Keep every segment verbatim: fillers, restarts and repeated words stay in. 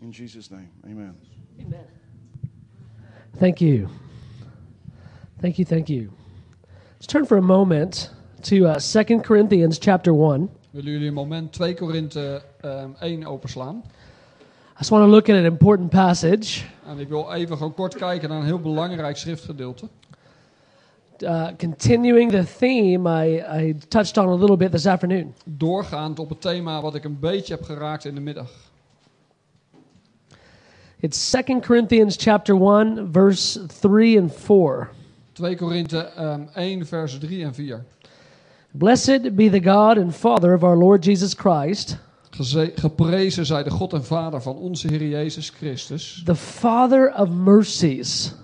In Jesus' name, amen. Amen. Thank you. Thank you, thank you. Let's turn for a moment to uh, Second Corinthians chapter one. Willen jullie een moment twee Korinthe um, één openslaan? I just want to look at an important passage. En ik wil even gewoon kort kijken naar een heel belangrijk schriftgedeelte. Uh, continuing the theme I, I touched on a little bit this afternoon. Doorgaand op het thema wat ik een beetje heb geraakt in de middag. It's Second Corinthians chapter one, verse three and four. twee Korinthe um, één, vers drie en vier. Blessed be the God and Father of our Lord Jesus Christ. Geze- geprezen zij de God en Vader van onze Heer Jezus Christus. The Father of mercies.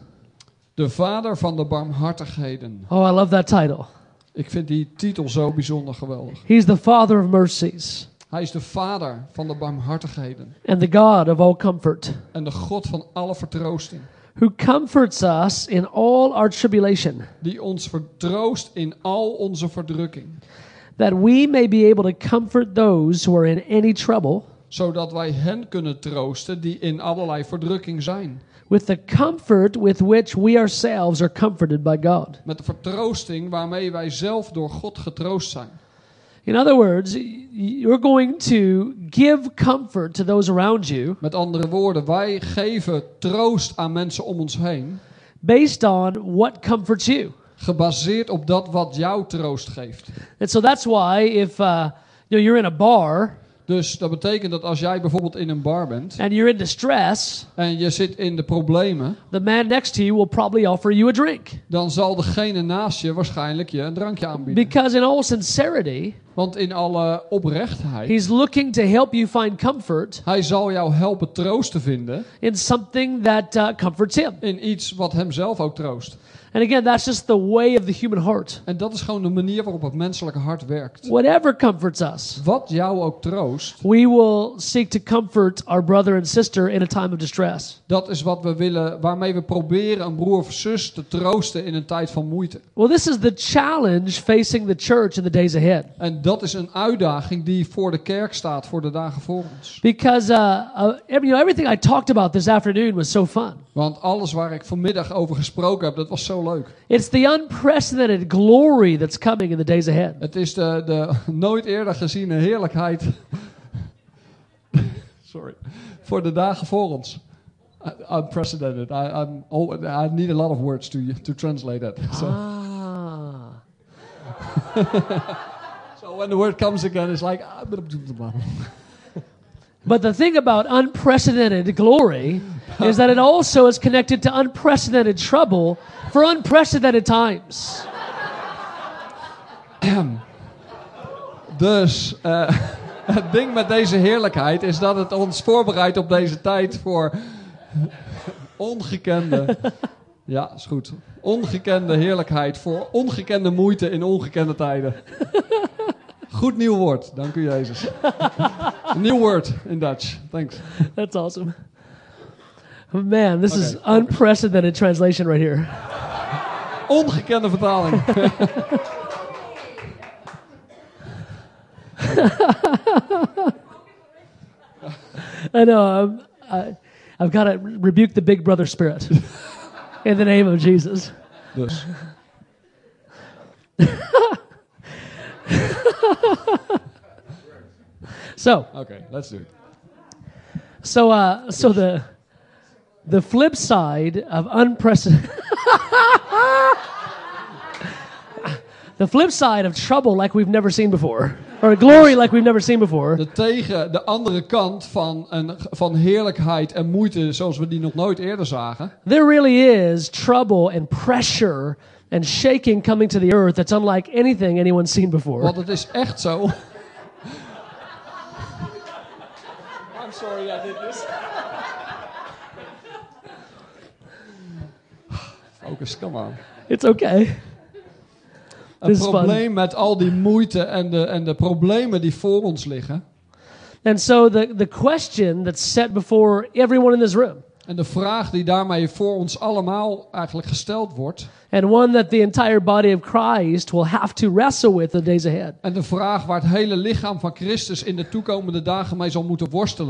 De Vader van de barmhartigheden. Oh, I love that title. Ik vind die titel zo bijzonder geweldig. He's the Father of mercies. Hij is de Vader van de barmhartigheden. And the God of all comfort. En de God van alle vertroosting. Who comforts us in all our tribulation. Die ons vertroost in al onze verdrukking. That we may be able to comfort those who are in any trouble. Zodat wij hen kunnen troosten die in allerlei verdrukking zijn. With the comfort with which we ourselves are comforted by God. Met de vertroosting waarmee wij zelf door God getroost zijn. In other words, you're going to give comfort to those around you. Met andere woorden, wij geven troost aan mensen om ons heen. Based on what comforts you. Gebaseerd op dat wat jou troost geeft. And so that's why if uh, you know, you're in a bar. Dus dat betekent dat als jij bijvoorbeeld in een bar bent. And you're in distress. En je zit in de problemen. The man next to you will probably offer you a drink. Dan zal degene naast je waarschijnlijk je een drankje aanbieden. Because in all sincerity. Want in alle oprechtheid. He's looking to help you find comfort. Hij zal jou helpen troost te vinden. In something that uh, comforts him. In iets wat hem zelf ook troost. And again, that's just the way of the human heart. En dat is gewoon de manier waarop het menselijke hart werkt. Whatever comforts us. Wat jou ook troost. We will seek to comfort our brother and sister in a time of distress. Dat is wat we willen, waarmee we proberen een broer of zus te troosten in een tijd van moeite. Well, this is the challenge facing the church in the days ahead. En dat is een uitdaging die voor de kerk staat voor de dagen voor ons. Because uh, uh, you know, everything I talked about this afternoon was so fun. Want alles waar ik vanmiddag over gesproken heb, dat was zo leuk. It's the unprecedented glory that's coming in the days ahead. Het is de, de nooit eerder geziene heerlijkheid. Sorry. Voor de dagen voor ons. Uh, unprecedented. I, I'm, oh, I need a lot of words to to translate that. So. Ah. So when the word comes again, it's like. But the thing about unprecedented glory is that it also is connected to unprecedented trouble for unprecedented times. Dus uh, het ding met deze heerlijkheid is dat het ons voorbereidt op deze tijd voor ongekende, ja, is goed, ongekende heerlijkheid voor ongekende moeite in ongekende tijden. Goed nieuw woord, dank u Jezus. New word in Dutch, thanks. That's awesome. Man, this Okay, is unprecedented translation right here. Ongekende vertaling. I know. I'm, I, I've got to rebuke the big brother spirit in the name of Jesus. Dus. So. Okay, let's do it. So, uh, so the the flip side of unprecedented. The flip side of trouble like we've never seen before. Or glory like we've never seen before. De tegen, de andere kant van, een, van heerlijkheid en moeite zoals we die nog nooit eerder zagen. There really is trouble and pressure and shaking coming to the earth that's unlike anything anyone's seen before. Want het is echt zo. I'm sorry I did this. Focus, come on. It's okay. Het probleem met al die moeite en de, en de problemen die voor ons liggen. And so the, the question that's set before everyone in this room. En de vraag die daarmee voor ons allemaal eigenlijk gesteld wordt. And one that the entire body of Christ will have to wrestle with the days ahead. En de vraag waar het hele lichaam van Christus in de toekomende dagen mee zal moeten worstelen.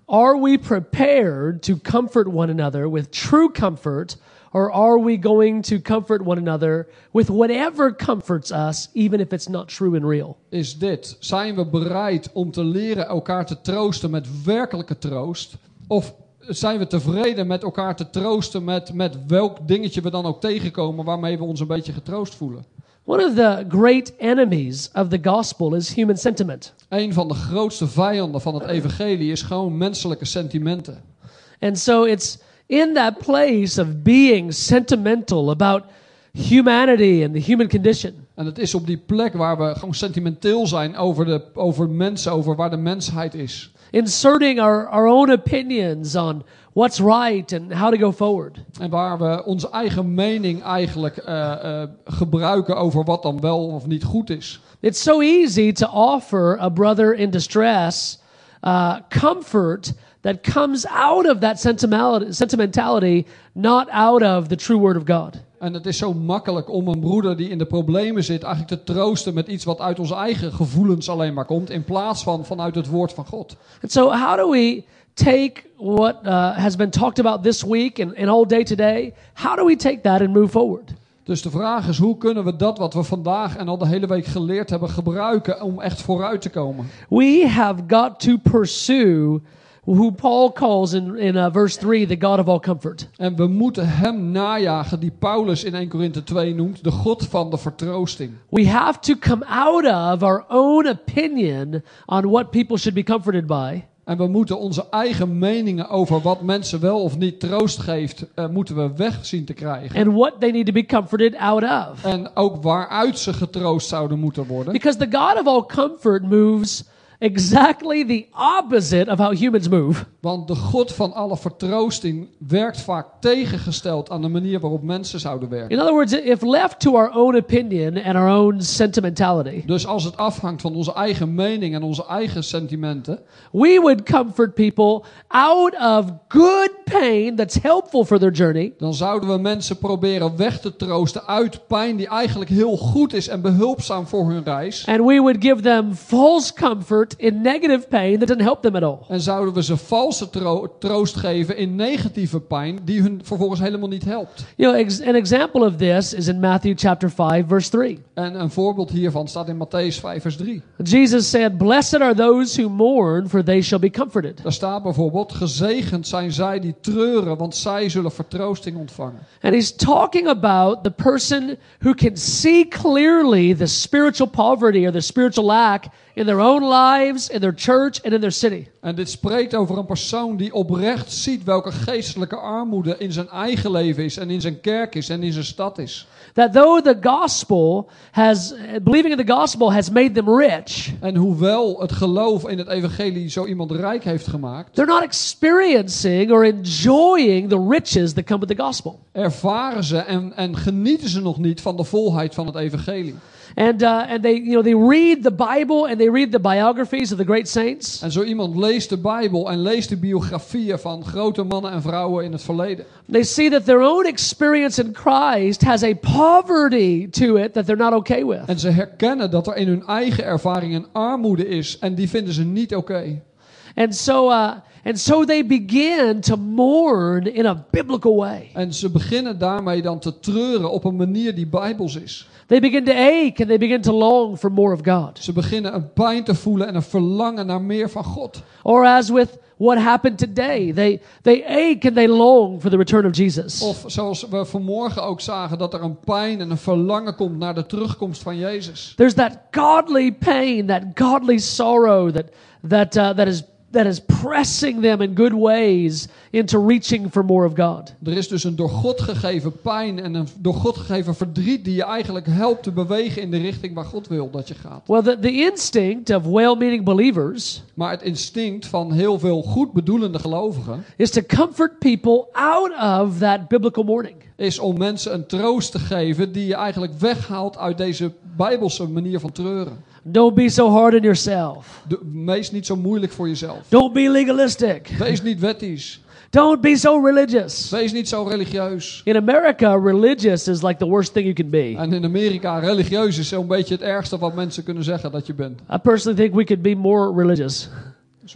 are we prepared to comfort one another with true comfort, or are we going to comfort one another with whatever comforts us, even if it's not true and real? Is dit, zijn we bereid om te leren elkaar te troosten met werkelijke troost? Of zijn we tevreden met elkaar te troosten met, met welk dingetje we dan ook tegenkomen waarmee we ons een beetje getroost voelen? One of the great enemies of the gospel is human sentiment. Een van de grootste vijanden van het evangelie is gewoon menselijke sentimenten. And so it's in that place of being sentimental about humanity and the human condition. En het is op die plek waar we gewoon sentimenteel zijn over, de, over mensen, over waar de mensheid is. Inserting our, our own opinions on what's right and how to go forward. En waar we onze eigen mening eigenlijk uh, uh, gebruiken over wat dan wel of niet goed is. It's so easy to offer a brother in distress uh, comfort that comes out of that sentimentality, sentimentality, not out of the true word of God. En het is zo makkelijk om een broeder die in de problemen zit eigenlijk te troosten met iets wat uit onze eigen gevoelens alleen maar komt, in plaats van vanuit het woord van God. And so how do we take what uh, has been talked about this week and, and all day today, how do we take that and move forward? Dus de vraag is, hoe kunnen we dat wat we vandaag en al de hele week geleerd hebben gebruiken om echt vooruit te komen? We have got to pursue who Paul calls in, in uh, verse three, the God of all comfort. En we moeten hem najagen die Paulus in Eerste Korinthe twee noemt, de God van de vertroosting. We have to come out of our own opinion on what people should be comforted by. En we moeten onze eigen meningen over wat mensen wel of niet troost geeft, uh, moeten we weg zien te krijgen. And what they need to be comforted out of. En ook waaruit ze getroost zouden moeten worden. Because the God of all comfort moves exactly the opposite of how humans move. Want de God van alle vertroosting werkt vaak tegengesteld aan de manier waarop mensen zouden werken. In other words, if left to our own opinion and our own sentimentality, Dus als het afhangt van onze eigen mening en onze eigen sentimenten, we would comfort people out of good pain that's helpful for their journey. dan zouden we mensen proberen weg te troosten uit pijn die eigenlijk heel goed is en behulpzaam voor hun reis. And we would give them false comfort in negative pain that doesn't help them at all. En zouden we ze valse tro- troost geven in negatieve pijn die hun vervolgens helemaal niet helpt. You know, ex- an example of this is in Matthew chapter five, verse three. En een voorbeeld hiervan staat in Mattheüs vijf vers drie. Jesus said, "Blessed are those who mourn, for they shall be comforted." Daar staat bijvoorbeeld, gezegend zijn zij die treuren, want zij zullen vertroosting ontvangen. And he's talking about the person who can see clearly the spiritual poverty or the spiritual lack in their own lives, in their church, and in their city. En dit spreekt over een persoon die oprecht ziet welke geestelijke armoede in zijn eigen leven is en in zijn kerk is en in zijn stad is. That though the gospel has, believing in the gospel has made them rich, En hoewel het geloof in het evangelie zo iemand rijk heeft gemaakt, they're not experiencing or enjoying the riches that come with the gospel. ervaren ze en, en genieten ze nog niet van de volheid van het evangelie. And uh, and they you know they read the Bible and they read the biographies of the great saints. En zo iemand leest de Bijbel en leest de biografieën van grote mannen en vrouwen in het verleden. They see that their own experience in Christ has a poverty to it that they're not okay with. En ze herkennen dat er in hun eigen ervaring een armoede is en die vinden ze niet oké. Okay. And so uh and so they begin to mourn in a biblical way. En ze beginnen daarmee dan te treuren op een manier die bijbels is. They begin to ache and they begin to long for more of God. Ze beginnen een pijn te voelen en een verlangen naar meer van God. Or as with what happened today, they they ache and they long for the return of Jesus. Of zoals we vanmorgen ook zagen, dat er een pijn en een verlangen komt naar de terugkomst van Jezus. There's that godly pain, that godly sorrow that that uh, that is that is pressing them in good ways into reaching for more of God. Er is dus een door God gegeven pijn en een door God gegeven verdriet die je eigenlijk helpt te bewegen in de richting waar God wil dat je gaat. Well, the, the instinct of well-meaning believers Maar het instinct van heel veel goed bedoelende gelovigen is to comfort people out of that biblical mourning. Is om mensen een troost te geven die je eigenlijk weghaalt uit deze bijbelse manier van treuren. Don't be so hard on yourself. De, wees niet zo moeilijk voor jezelf. Don't be legalistic. Wees niet wettisch. Don't be so religious. Wees niet zo religieus. In America, religious is like the worst thing you can be. En in Amerika, religieus is zo'n beetje het ergste wat mensen kunnen zeggen dat je bent. I personally think we could be more religious. Sorry?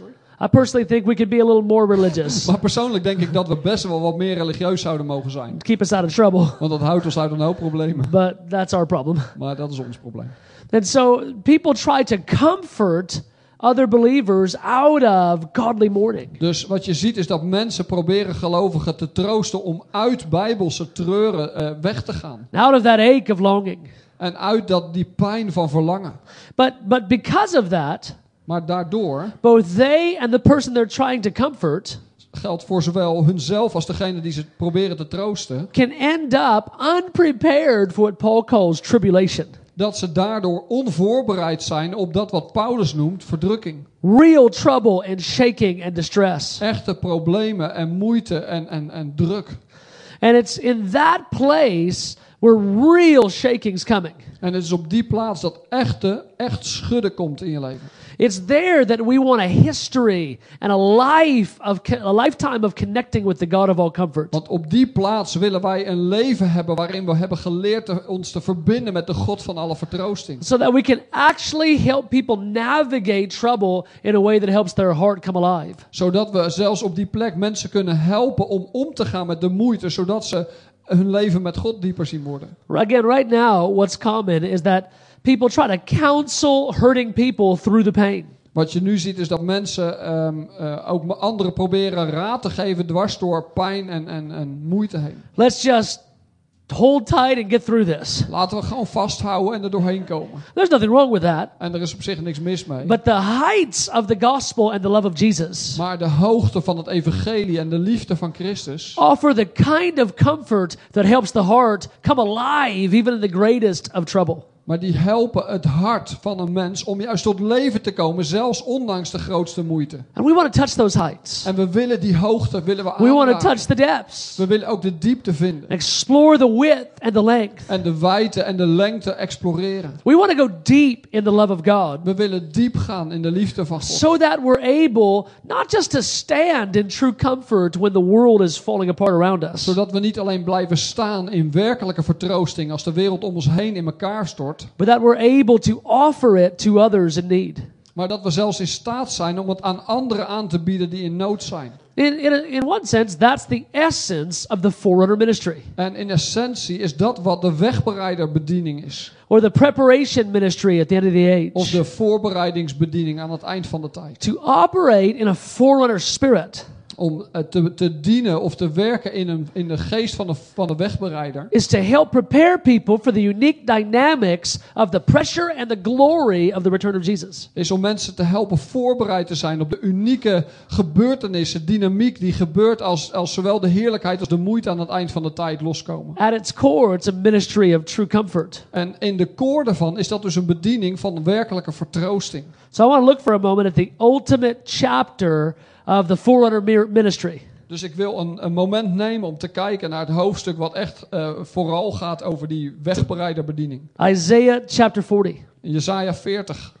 I personally think we could be a little more religious. Maar persoonlijk denk ik dat we best wel wat meer religieus zouden mogen zijn. Keep us out of trouble. Want dat houdt ons uit een hoop problemen. But that's our problem. Maar dat is ons probleem. And so people try to comfort other believers out of godly mourning. Dus wat je ziet is dat mensen proberen gelovigen te troosten om uit bijbelse treuren uh, weg te gaan. Out of that ache of longing. En uit dat, die pijn van verlangen. But but because of that, maar daardoor both they and the person they're trying to comfort geldt voor zowel hunzelf als degene die ze proberen te troosten, can end up unprepared for what Paul calls tribulation. Dat ze daardoor onvoorbereid zijn op dat wat Paulus noemt verdrukking. Real trouble and shaking and distress. Echte problemen en moeite en, en, en druk. And it's in that place where real shaking's coming. En het is op die plaats dat echte, echt schudden komt in je leven. It's there that we want a history and a life of a lifetime of connecting with the God of all comfort. Want op die plaats willen wij een leven hebben waarin we hebben geleerd te, ons te verbinden met de God van alle vertroosting. So that we can actually help people navigate trouble in a way that helps their heart come alive. Zodat we zelfs op die plek mensen kunnen helpen om om te gaan met de moeite, zodat ze hun leven met God dieper zien worden. Again, right now, what's common is that people try to counsel hurting people through the pain. Wat je nu ziet is dat mensen um, uh, ook anderen proberen raad te geven dwars door pijn en, en, en moeite heen. Let's just hold tight and get through this. Laten we gewoon vasthouden en er doorheen komen. There's nothing wrong with that. En er is op zich niks mis mee. But the heights of the gospel and the love of Jesus Maar de hoogte van het evangelie en de liefde van Christus offer the kind of comfort that helps the heart come alive even in the greatest of trouble. Maar die helpen het hart van een mens om juist tot leven te komen, zelfs ondanks de grootste moeite. And we want to touch those heights. En we willen die hoogte willen we We want to aanraken. touch the depths. We willen ook de diepte vinden. Explore the width and the length. En de wijdte en de lengte exploreren. We want to go deep in the love of God. We willen diep gaan in de liefde van God. So that we're able not just to stand in true comfort when the world is falling apart around us. Zodat we niet alleen blijven staan in werkelijke vertroosting als de wereld om ons heen in elkaar stort. But that we're able to offer it to others in need. Maar dat we zelfs in staat zijn om het aan anderen aan te bieden die in nood zijn. In, in, in one sense, that's the essence of the forerunner ministry. En in essentie is dat wat de wegbereiderbediening is. Or the preparation ministry at the end of the age. Of de voorbereidingsbediening aan het eind van de tijd. To operate in a forerunner spirit. Om uh, te, te dienen of te werken in, een, in de geest van de, van de wegbereider. Is to help prepare people for the unique dynamics of the pressure and the glory of the return of Jesus. Is om mensen te helpen voorbereid te zijn op de unieke gebeurtenissen, dynamiek die gebeurt als, als zowel de heerlijkheid als de moeite aan het eind van de tijd loskomen. At its core, it's a ministry of true comfort. En in de koor daarvan is dat dus een bediening van werkelijke vertroosting. So I want to look for a moment at the ultimate chapter of the forerunner ministry. Dus ik wil een, een moment nemen om te kijken naar het hoofdstuk wat echt uh, vooral gaat over die wegbereiderbediening. Isaiah chapter forty. In Jesaja veertig.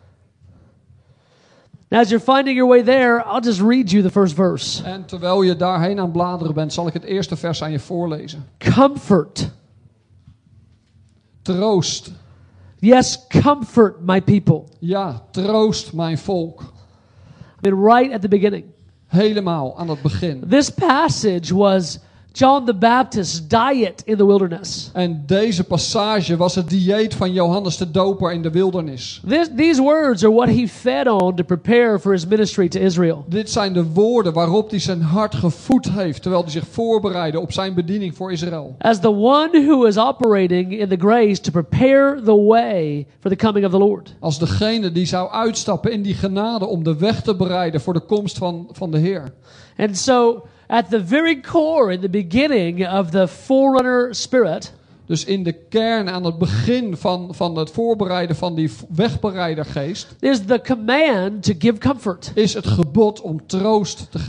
Now as you're finding your way there, I'll just read you the first verse. En terwijl je daarheen aan het bladeren bent, zal ik het eerste vers aan je voorlezen. Comfort. Troost. Yes, comfort my people. Ja, troost mijn volk. I mean, right at the beginning. Helemaal aan het begin. This passage was John the Baptist's diet in the wilderness. En deze passage was het dieet van Johannes de Doper in de wildernis. This, these words are what he fed on to prepare for his ministry to Israel. Dit zijn de woorden waarop hij zijn hart gevoed heeft, terwijl hij zich voorbereidde op zijn bediening voor Israël. As the one who is operating in the grace to prepare the way for the coming of the Lord. Als degene die zou uitstappen in die genade om de weg te bereiden voor de komst van, van de Heer. And so, at the very core, in the beginning of the forerunner spirit, Dus in de kern, aan het begin van, van het voorbereiden van die wegbereidergeest, is the command to give comfort. is het gebod om troost te geven.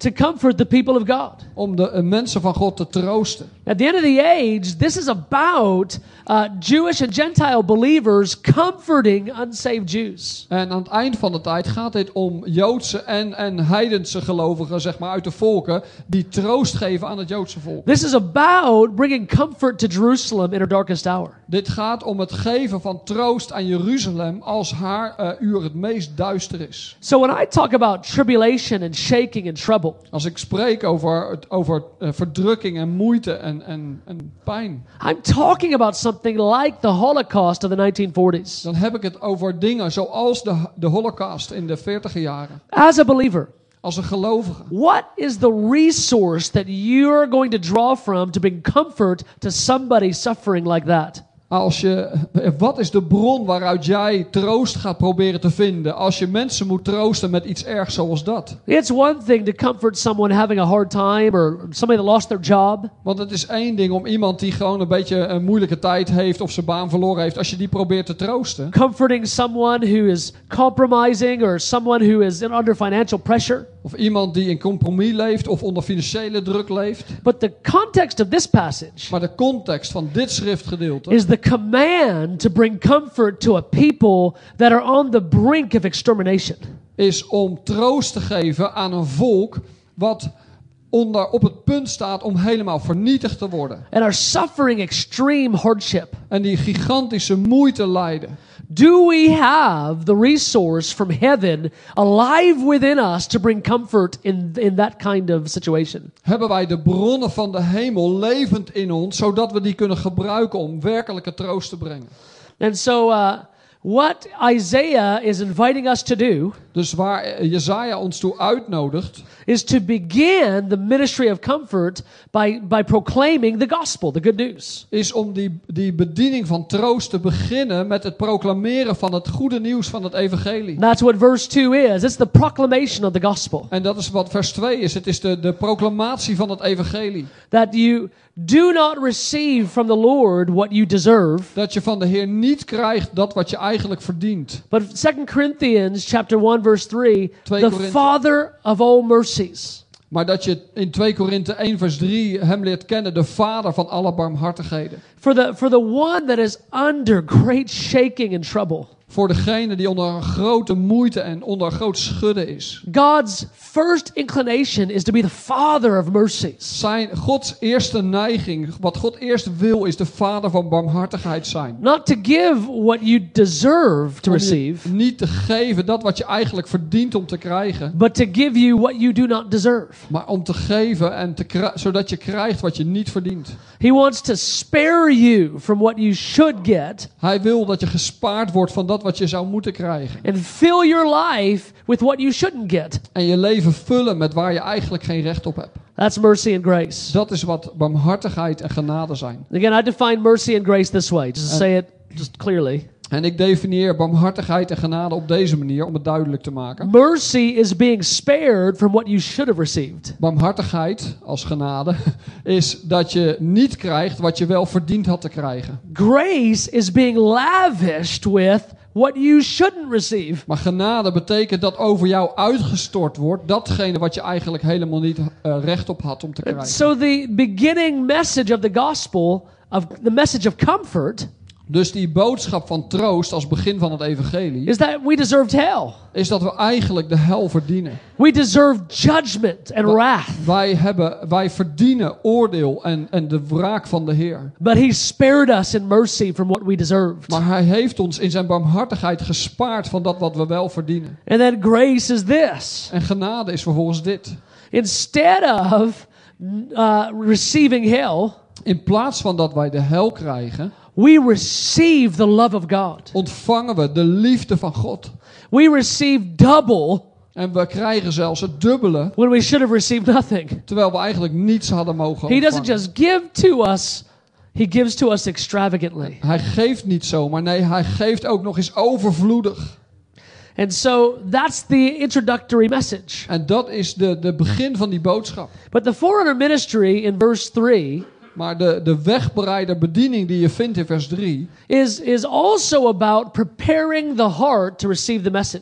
to comfort the people of God. Om de uh, mensen van God te troosten. At the end of the age, this is about uh, Jewish and Gentile believers comforting unsaved Jews. En aan het eind van de tijd gaat dit om Joodse en, en heidense gelovigen, zeg maar uit de volken, die troost geven aan het Joodse volk. This is about bringing comfort to Jerusalem in her darkest hour. Dit gaat om het geven van troost aan Jeruzalem als haar uh, uur het meest duister is. So when I talk about tribulation and shaking and trouble, Als ik spreek over, over uh, verdrukking en moeite en, en, en pijn, I'm talking about something like the Holocaust of the nineteen forties. dan heb ik het over dingen zoals de, de Holocaust in de veertiger jaren. As a believer, Als een gelovige. what is the resource that you're going to draw from to bring comfort to somebody suffering like that? Als je, wat is de bron waaruit jij troost gaat proberen te vinden als je mensen moet troosten met iets ergs zoals dat? It's one thing to comfort someone having a hard time or somebody that lost their job. Want het is één ding om iemand die gewoon een beetje een moeilijke tijd heeft of zijn baan verloren heeft, als je die probeert te troosten. Comforting someone who is compromising or someone who is in under financial pressure. Of iemand die in compromis leeft of onder financiële druk leeft. But the context of this passage Maar de context van dit schriftgedeelte is the command to bring comfort to a people that are on the brink of extermination. is om troost te geven aan een volk wat onder, op het punt staat om helemaal vernietigd te worden. And are suffering extreme hardship. En die gigantische moeite lijden. Do we have the resource from heaven alive within us to bring comfort in, in that kind of situation? Hebben wij de bronnen van de hemel levend in ons, zodat we die kunnen gebruiken om werkelijke troost te brengen? And so uh, what Isaiah is inviting us to do Dus waar Jesaja ons toe uitnodigt, is to begin the ministry of comfort by, by proclaiming the gospel, the good news. is om die, die bediening van troost te beginnen met het proclameren van het goede nieuws van het evangelie. That's what verse two is. It's the proclamation of the gospel. En dat is wat vers twee is. Het is de, de proclamatie van het evangelie. That you do not receive from the Lord what you deserve. Dat je van de Heer niet krijgt dat wat je eigenlijk verdient. But Second Corinthians chapter one verse three, Twee the Korinthe- Father of all mercies. Maar dat je in twee Korinthe één vers drie hem leert kennen, de Vader van alle barmhartigheden. For the, for the one that is under great shaking and trouble. Voor degene die onder een grote moeite en onder een groot schudden is. God's first inclination is to be the Father of mercies. Zijn Gods eerste neiging, wat God eerst wil, is de Vader van barmhartigheid zijn. Not to give what you deserve to Om je receive, niet te geven dat wat je eigenlijk verdient om te krijgen. but to give you what you do not deserve. Maar om te geven en te kri- zodat je krijgt wat je niet verdient. He wants to spare you from what you should get Hij wil dat je gespaard wordt van dat wat je zou moeten krijgen. and fill your life with what you shouldn't get. En je leven vullen met waar je eigenlijk geen recht op hebt. That's mercy and grace. Dat is wat barmhartigheid en genade zijn. Again, I define mercy and grace this way, just to say it just clearly. En ik definieer barmhartigheid en genade op deze manier om het duidelijk te maken. Mercy is being spared from what you should have received. Barmhartigheid als genade is dat je niet krijgt wat je wel verdiend had te krijgen. Grace is being lavished with what you shouldn't receive. Maar genade betekent dat over jou uitgestort wordt datgene wat je eigenlijk helemaal niet uh, recht op had om te krijgen. So the beginning message of the gospel, of the message of comfort, Dus die boodschap van troost als begin van het evangelie is that we deserved hell. is dat we eigenlijk de hel verdienen. We deserved judgment and wrath. Wij, hebben, wij verdienen oordeel en, en de wraak van de Heer. But he spared us in mercy from what we deserved. Maar hij heeft ons in zijn barmhartigheid gespaard van dat wat we wel verdienen. And then grace is this. En genade is vervolgens dit. Instead of uh, receiving hell, In plaats van dat wij de hel krijgen, we receive the love of God. ontvangen we de liefde van God. We receive double En we krijgen zelfs het dubbele, when we should have received nothing. terwijl we eigenlijk niets hadden mogen He doesn't ontvangen. just give to us, he gives to us extravagantly. Hij geeft niet zomaar, nee, hij geeft ook nog eens overvloedig. And so that's the introductory message. En dat is de, de begin van die boodschap. But the forerunner ministry in verse three Maar de, de wegbereider bediening die je vindt in vers drie... is, is also about preparing the heart to receive the message.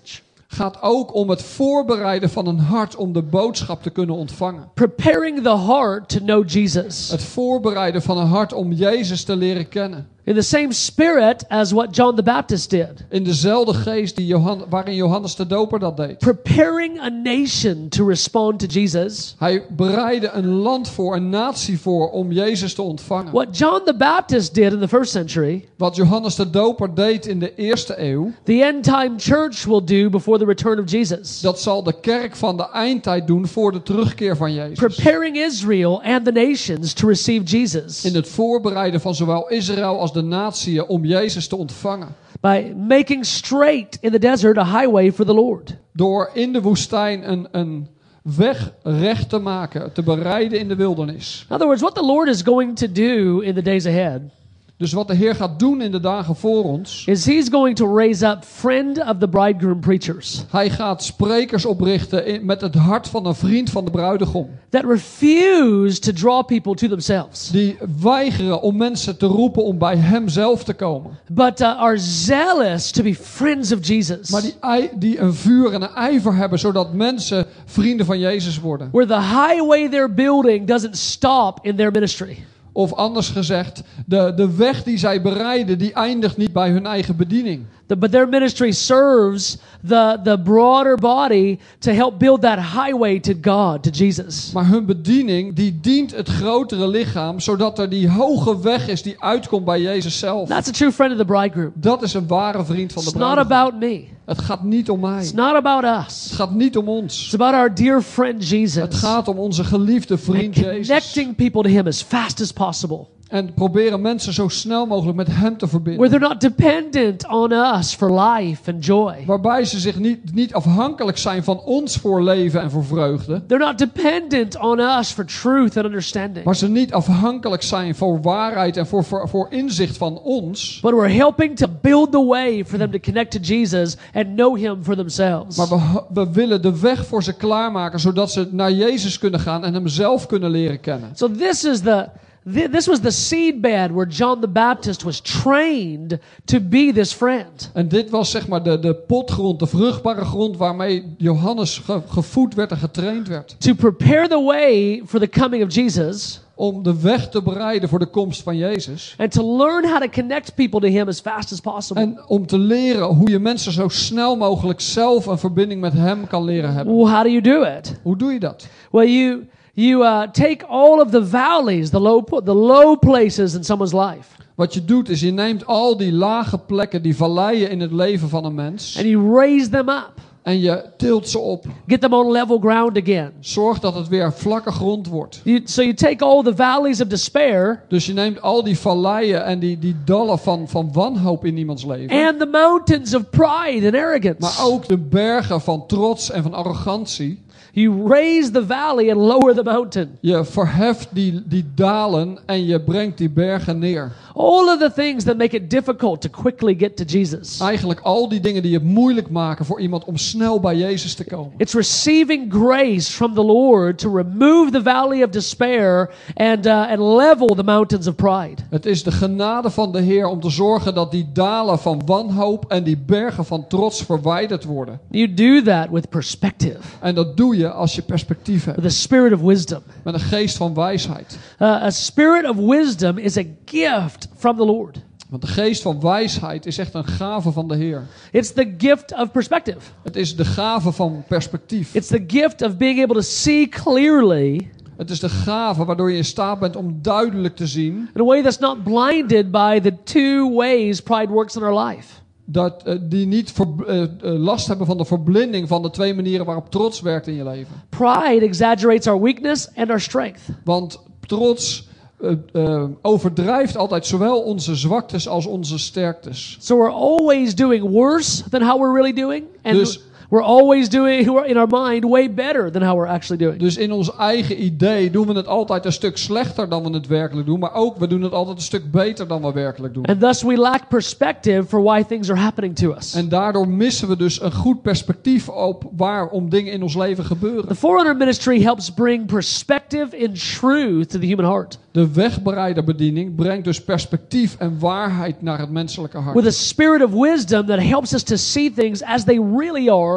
gaat ook om het voorbereiden van een hart om de boodschap te kunnen ontvangen. Preparing the heart to know Jesus. Het voorbereiden van een hart om Jezus te leren kennen. In the same spirit as what John the Baptist did. In dezelfde geest die Johan, waarin Johannes de Doper dat deed. Preparing a nation to respond to Jesus. Hij bereidde een land voor, een natie voor om Jezus te ontvangen. What John the Baptist did in the first century. Wat Johannes de Doper deed in de eerste eeuw. The end time church will do before the return of Jesus. Dat zal de kerk van de eindtijd doen voor de terugkeer van Jezus. Preparing Israel and the nations to receive Jesus. In het voorbereiden van zowel Israël als de natie om Jezus te ontvangen. By making straight in the desert a highway for the Lord. Door in de woestijn een, een weg recht te maken, te bereiden in de wildernis. In other words, what the Lord is going to do in the days ahead. Dus wat de Heer gaat doen in de dagen voor ons, is he's going to raise up friend of the bridegroom preachers. Hij gaat sprekers oprichten in, met het hart van een vriend van de bruidegom. That refuse to draw people to themselves. Die weigeren om mensen te roepen om bij hem zelf te komen. But uh, are zealous to be friends of Jesus. Maar die, die een vuur en een ijver hebben zodat mensen vrienden van Jezus worden. Where the highway they're building doesn't stop in their ministry. Of anders gezegd, de, de weg die zij bereiden, die eindigt niet bij hun eigen bediening. The, but their ministry serves the, the broader body to help build that highway to God, to Jesus. Maar hun bediening, die dient het grotere lichaam, zodat er die hoge weg is die uitkomt bij Jezus zelf. That's a true friend of the bridegroom. Dat is een ware vriend van de It's not bruidegom. about me. Het gaat niet om mij. It's not about us. Het gaat niet om ons. It's about our dear friend Jesus. Het gaat om onze geliefde vriend And Jezus. connecting people to him as fast as possible. En proberen mensen zo snel mogelijk met hem te verbinden. Where they're not dependent on us for life and joy. Waarbij ze zich niet, niet afhankelijk zijn van ons voor leven en voor vreugde. They're not dependent on us for truth and understanding. Maar ze niet afhankelijk zijn voor waarheid en voor, voor, voor inzicht van ons. But we're helping to build the way for them to connect to Jesus and know him for themselves. Maar we, we willen de weg voor ze klaarmaken, zodat ze naar Jezus kunnen gaan en hem zelf kunnen leren kennen. So this is the This was the seedbed where John the Baptist was trained to be this friend. En dit was zeg maar de, de potgrond, de vruchtbare grond waarmee Johannes ge, gevoed werd en getraind werd. To prepare the way for the coming of Jesus. Om de weg te bereiden voor de komst van Jezus. And to learn how to connect people to him as fast as possible. En om te leren hoe je mensen zo snel mogelijk zelf een verbinding met hem kan leren hebben. Well, how do you do it? Hoe doe je dat? Well, you you uh, take all of the valleys, the low the low places in someone's life. Wat je doet is je neemt al die lage plekken, die valleien in het leven van een mens. And you raise them up. En je tilt ze op. Get them on level ground again. Zorg dat het weer vlakke grond wordt. You, so you take all the valleys of despair. Dus je neemt al die valleien en die, die dallen van, van wanhoop in iemands leven. And the mountains of pride and arrogance. Maar ook de bergen van trots en van arrogantie. You raise the valley and lower the mountain. Je verheft die, die dalen en je brengt die bergen neer. All of the things that make it difficult to quickly get to Jesus. Eigenlijk al die dingen die het moeilijk maken voor iemand om snel bij Jezus te komen. It's receiving grace from the Lord to remove the valley of despair and uh, and level the mountains of pride. Het is de genade van de Heer om te zorgen dat die dalen van wanhoop en die bergen van trots verwijderd worden. You do that with perspective. En dat doe je als je perspectief hebt. With a spirit of wisdom. Met een geest van wijsheid. Uh, a spirit of wisdom is a gift from the Lord. Want de geest van wijsheid is echt een gave van de Heer. It's the gift of perspective. Het is de gave van perspectief. It's the gift of being able to see clearly. Het is de gave waardoor je in staat bent om duidelijk te zien. In a way that's not blinded by the two ways pride works in our life. Dat uh, die niet ver, uh, uh, last hebben van de verblinding van de twee manieren waarop trots werkt in je leven. Pride exaggerates our weakness and our strength. Want trots uh, uh, overdrijft altijd zowel onze zwaktes als onze sterktes. So we're always doing worse than how we're really doing. And Dus, we're always doing in our mind way better than how we're actually doing. dus in ons eigen idee doen we het altijd een stuk slechter dan we het werkelijk doen. Maar ook we doen het altijd een stuk beter dan we werkelijk doen. And thus we lack perspective for why things are happening to us. En daardoor missen we dus een goed perspectief op waarom dingen in ons leven gebeuren. The Forerunner Ministry helps bring perspective in truth to the human heart. De wegbereiderbediening brengt dus perspectief en waarheid naar het menselijke hart. With a spirit of wisdom that helps us to see things as they really are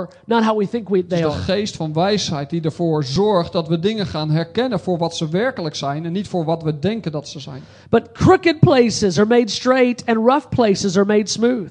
are, not how we think we, Het is they de are. geest van wijsheid die ervoor zorgt dat we dingen gaan herkennen voor wat ze werkelijk zijn en niet voor wat we denken dat ze zijn. But crooked places are made straight and rough places are made smooth.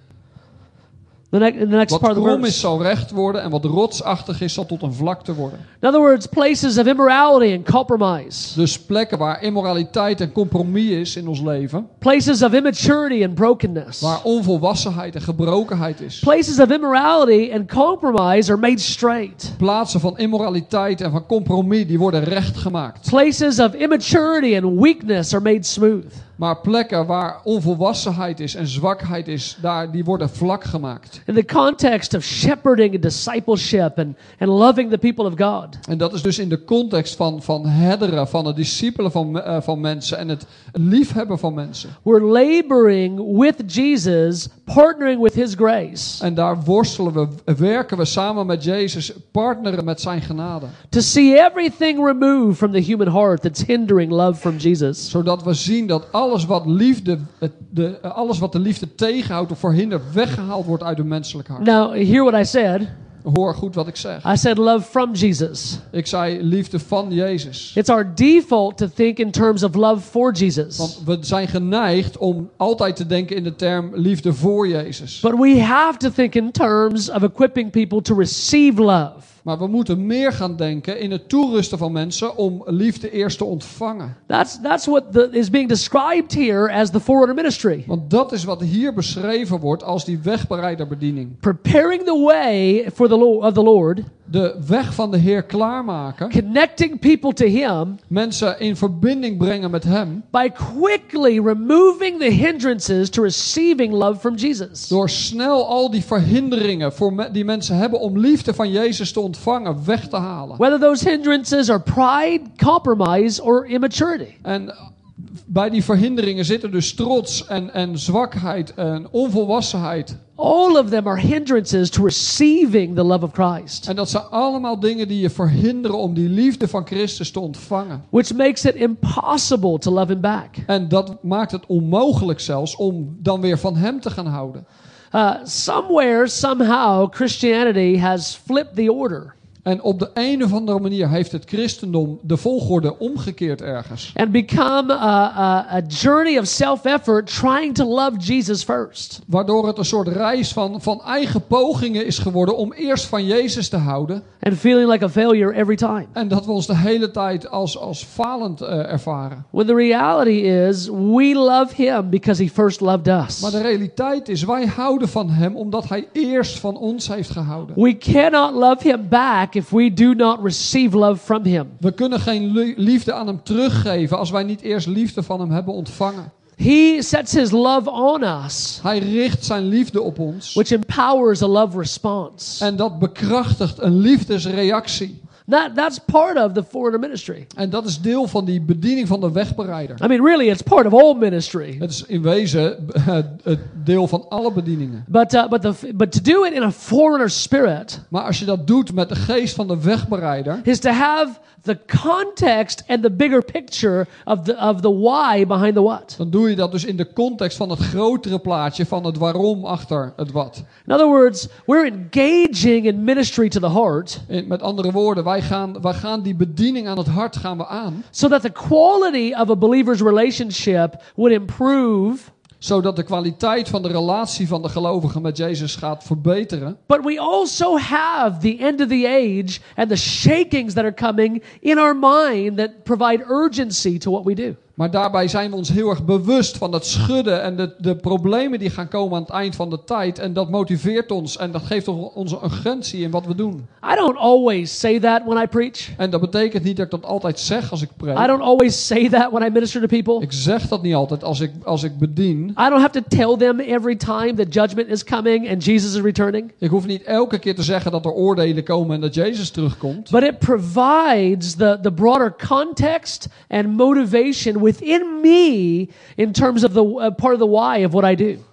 The, ne- in the next Wat part of the krom is verse. zal recht worden en wat rotsachtig is zal tot een vlakte worden. In other words, places of immorality and compromise. Dus plekken waar immoraliteit en compromis is in ons leven, Places of immaturity and brokenness. waar onvolwassenheid en gebrokenheid is. Places of immorality and compromise are made straight. Plaatsen van immoraliteit en van compromis die worden recht gemaakt. Places of immaturity and weakness are made smooth. Maar plekken waar onvolwassenheid is en zwakheid is, daar, die worden vlak gemaakt. In the context of shepherding and discipleship and, and loving the people of God. En dat is dus in de context van, van herderen, van het discipelen van, uh, van mensen en het liefhebben van mensen. We're laboring with Jesus, partnering with His grace. En daar worstelen we, werken we samen met Jezus, partneren met zijn genade. To see everything removed from the human heart that's hindering love from Jesus. Zodat we zien dat alles wat, liefde, het- de, alles wat de liefde tegenhoudt of verhindert, weggehaald wordt uit het menselijk hart. Now, hear what I said. Hoor goed wat ik zeg. I said love from Jesus. Ik zei liefde van Jezus. It's our default to think in terms of love for Jesus. Want we zijn geneigd om altijd te denken in de term liefde voor Jezus. But we have to think in terms of equipping people to receive love. Maar we moeten meer gaan denken in het toerusten van mensen om liefde eerst te ontvangen. That's, that's what the, is being described here as the forerunner ministry. Want dat is wat hier beschreven wordt als die wegbereiderbediening. Preparing the way for the Lord, of the Lord, De weg van de Heer klaarmaken. connecting people to Him Mensen in verbinding brengen met Hem. by quickly removing the hindrances to receiving love from Jesus. Door snel al die verhinderingen voor me- die mensen hebben om liefde van Jezus te ontvangen weg te halen. Whether those hindrances are pride, compromise, or immaturity. En bij die verhinderingen zitten dus trots en, en zwakheid en onvolwassenheid. All of them are hindrances to receiving the love of Christ, En dat zijn allemaal dingen die je verhinderen om die liefde van Christus te ontvangen. which makes it impossible to love Him back. En dat maakt het onmogelijk zelfs om dan weer van Hem te gaan houden. Uh, somewhere, somehow, Christianity has flipped the order En op de een of andere manier heeft het christendom de volgorde omgekeerd ergens. and become a, a, a journey of self-effort trying to love Jesus first. Waardoor het een soort reis van, van eigen pogingen is geworden om eerst van Jezus te houden. And feeling like a failure every time. En dat we ons de hele tijd als, als falend uh, ervaren. When the reality is, we love Him because He first loved us. Maar de realiteit is, wij houden van Hem omdat Hij eerst van ons heeft gehouden. We cannot love Him back if we do not receive love from Him. We kunnen geen li- liefde aan Hem teruggeven als wij niet eerst liefde van Hem hebben ontvangen. He sets His love on us, Hij richt zijn liefde op ons. which empowers a love response. En dat bekrachtigt een liefdesreactie. That, that's part of the forerunner ministry. En dat is deel van die bediening van de wegbereider. I mean, really, it's part of all ministry. Het is in wezen uh, het deel van alle bedieningen. But, uh, but, the, but to do it in a forerunner spirit Maar als je dat doet met de geest van de wegbereider, is to have the context and the bigger picture of the, of the why behind the what. dan doe je dat dus in de context van het grotere plaatje van het waarom achter het wat. In other words, we're engaging in ministry to the heart In, met andere woorden, wij gaan, wij gaan die bediening aan het hart gaan we aan, so that the quality of a believer's relationship would improve, zodat de kwaliteit van de relatie van de gelovigen met Jezus gaat verbeteren. but we also have the end of the age and the shakings that are coming in our mind that provide urgency to what we do. Maar daarbij zijn we ons heel erg bewust van het schudden en de, de problemen die gaan komen aan het eind van de tijd. En dat motiveert ons en dat geeft ons een urgentie in wat we doen. I don't always say that when I preach. En dat betekent niet dat ik dat altijd zeg als ik I preek. don't always say that when I minister to people. Ik zeg dat niet altijd als ik, als ik bedien. I don't have to tell them every time that judgment is coming and Jesus is returning. Ik hoef niet elke keer te zeggen dat er oordelen komen en dat Jezus terugkomt. But it provides the, the broader context and motivation within me in terms of the uh, part of the why of what I do.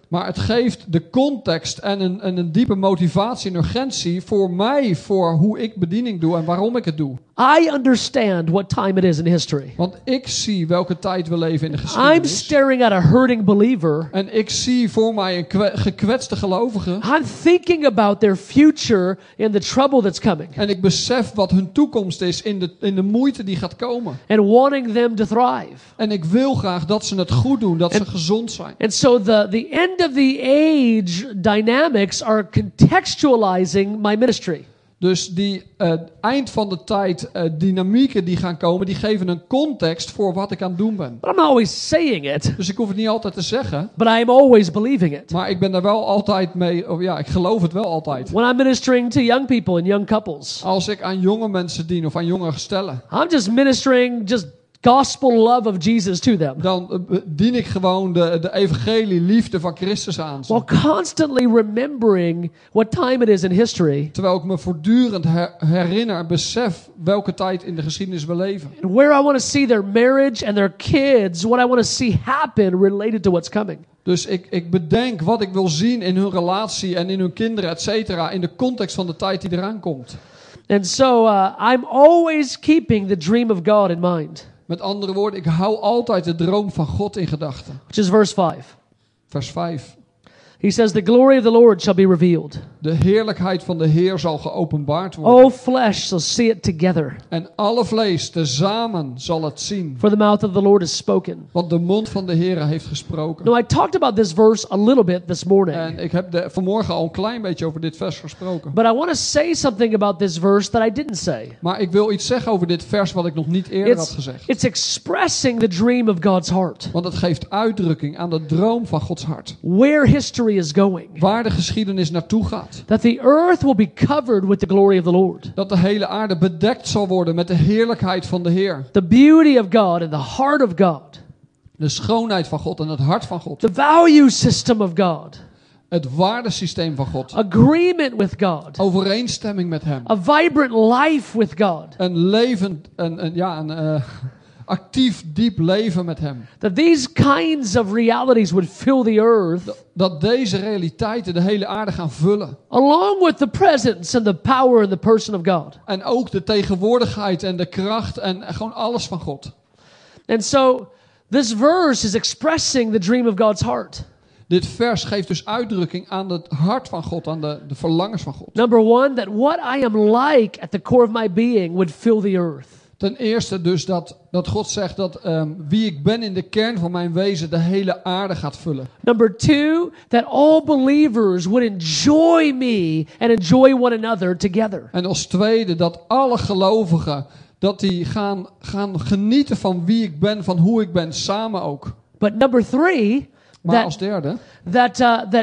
Maar het geeft de context en een, en een diepe motivatie en urgentie voor mij, voor hoe ik bediening doe en waarom ik het doe. I understand what time it is in history. Want ik zie welke tijd we leven in de I'm geschiedenis. staring at a hurting believer. En ik zie voor mij een kwe- gekwetste gelovige. I'm thinking about their future and the trouble that's coming. En ik besef wat hun toekomst is in de, in de moeite die gaat komen. And wanting them to thrive. En ik wil graag dat ze het goed doen, dat ze gezond zijn. And so the, the end of the age dynamics are contextualizing my ministry. Dus die uh, eind van de tijd uh, dynamieken die gaan komen, die geven een context voor wat ik aan het doen ben. But I'm not always saying it, Dus ik hoef het niet altijd te zeggen, but I'm always believing it. maar ik ben daar wel altijd mee, of ja, ik geloof het wel altijd. When I'm ministering to young people and young couples, Als ik aan jonge mensen dien of aan jonge gestellen, I'm just ministering just gospel love of Jesus to them. dan uh, dien ik gewoon de, de evangelie liefde van Christus aan ze. While constantly remembering what time it is in history Terwijl ik me voortdurend her- herinner en besef welke tijd in de geschiedenis we leven. and where I want to see their marriage and their kids, what I want to see happen related to what's coming. Dus ik, ik bedenk wat ik wil zien in hun relatie en in hun kinderen, et cetera, in de context van de tijd die eraan komt. And so uh, I'm always keeping the dream of God in mind, Met andere woorden, ik hou altijd de droom van God in gedachten. which is verse five. Vers vijf. He says, "The glory of the Lord shall be revealed. De heerlijkheid van de Heer zal geopenbaard worden. All flesh shall see it together, En alle vlees tezamen zal het zien. for the mouth of the Lord is spoken." Want de mond van de Heer heeft gesproken. Now, I talked about this verse a little bit this morning, En ik heb de, vanmorgen al een klein beetje over dit vers gesproken. but I want to say something about this verse that I didn't say. Maar ik wil iets zeggen over dit vers wat ik nog niet eerder had It's, gezegd. it's expressing the dream of God's heart, Want het geeft uitdrukking aan de droom van Gods hart. where history is going. Waar de geschiedenis naartoe gaat. That the earth will be covered with the glory of the Lord. Dat de hele aarde bedekt zal worden met de heerlijkheid van de Heer. The beauty of God and the heart of God. De schoonheid van God en het hart van God. The value system of God. Het waardesysteem van God. Agreement with God. Overeenstemming met Hem. A vibrant life with God. Een levend, een, een, ja, een uh, actief, diep leven met Hem. That these kinds of realities would fill the earth. Dat deze realiteiten de hele aarde gaan vullen. Along with the presence and the power and the person of God. En ook de tegenwoordigheid en de kracht en gewoon alles van God. And so this verse is expressing the dream of God's heart. Dit vers geeft dus uitdrukking aan het hart van God, aan de, de verlangens van God. Number one, that what I am like at the core of my being would fill the earth. Ten eerste dus dat, dat God zegt dat um, wie ik ben in de kern van mijn wezen de hele aarde gaat vullen. Number two, that all believers would enjoy me and enjoy one another together. En als tweede dat alle gelovigen dat die gaan, gaan genieten van wie ik ben, van hoe ik ben, samen ook. But number three, Maar als that, derde that, uh, that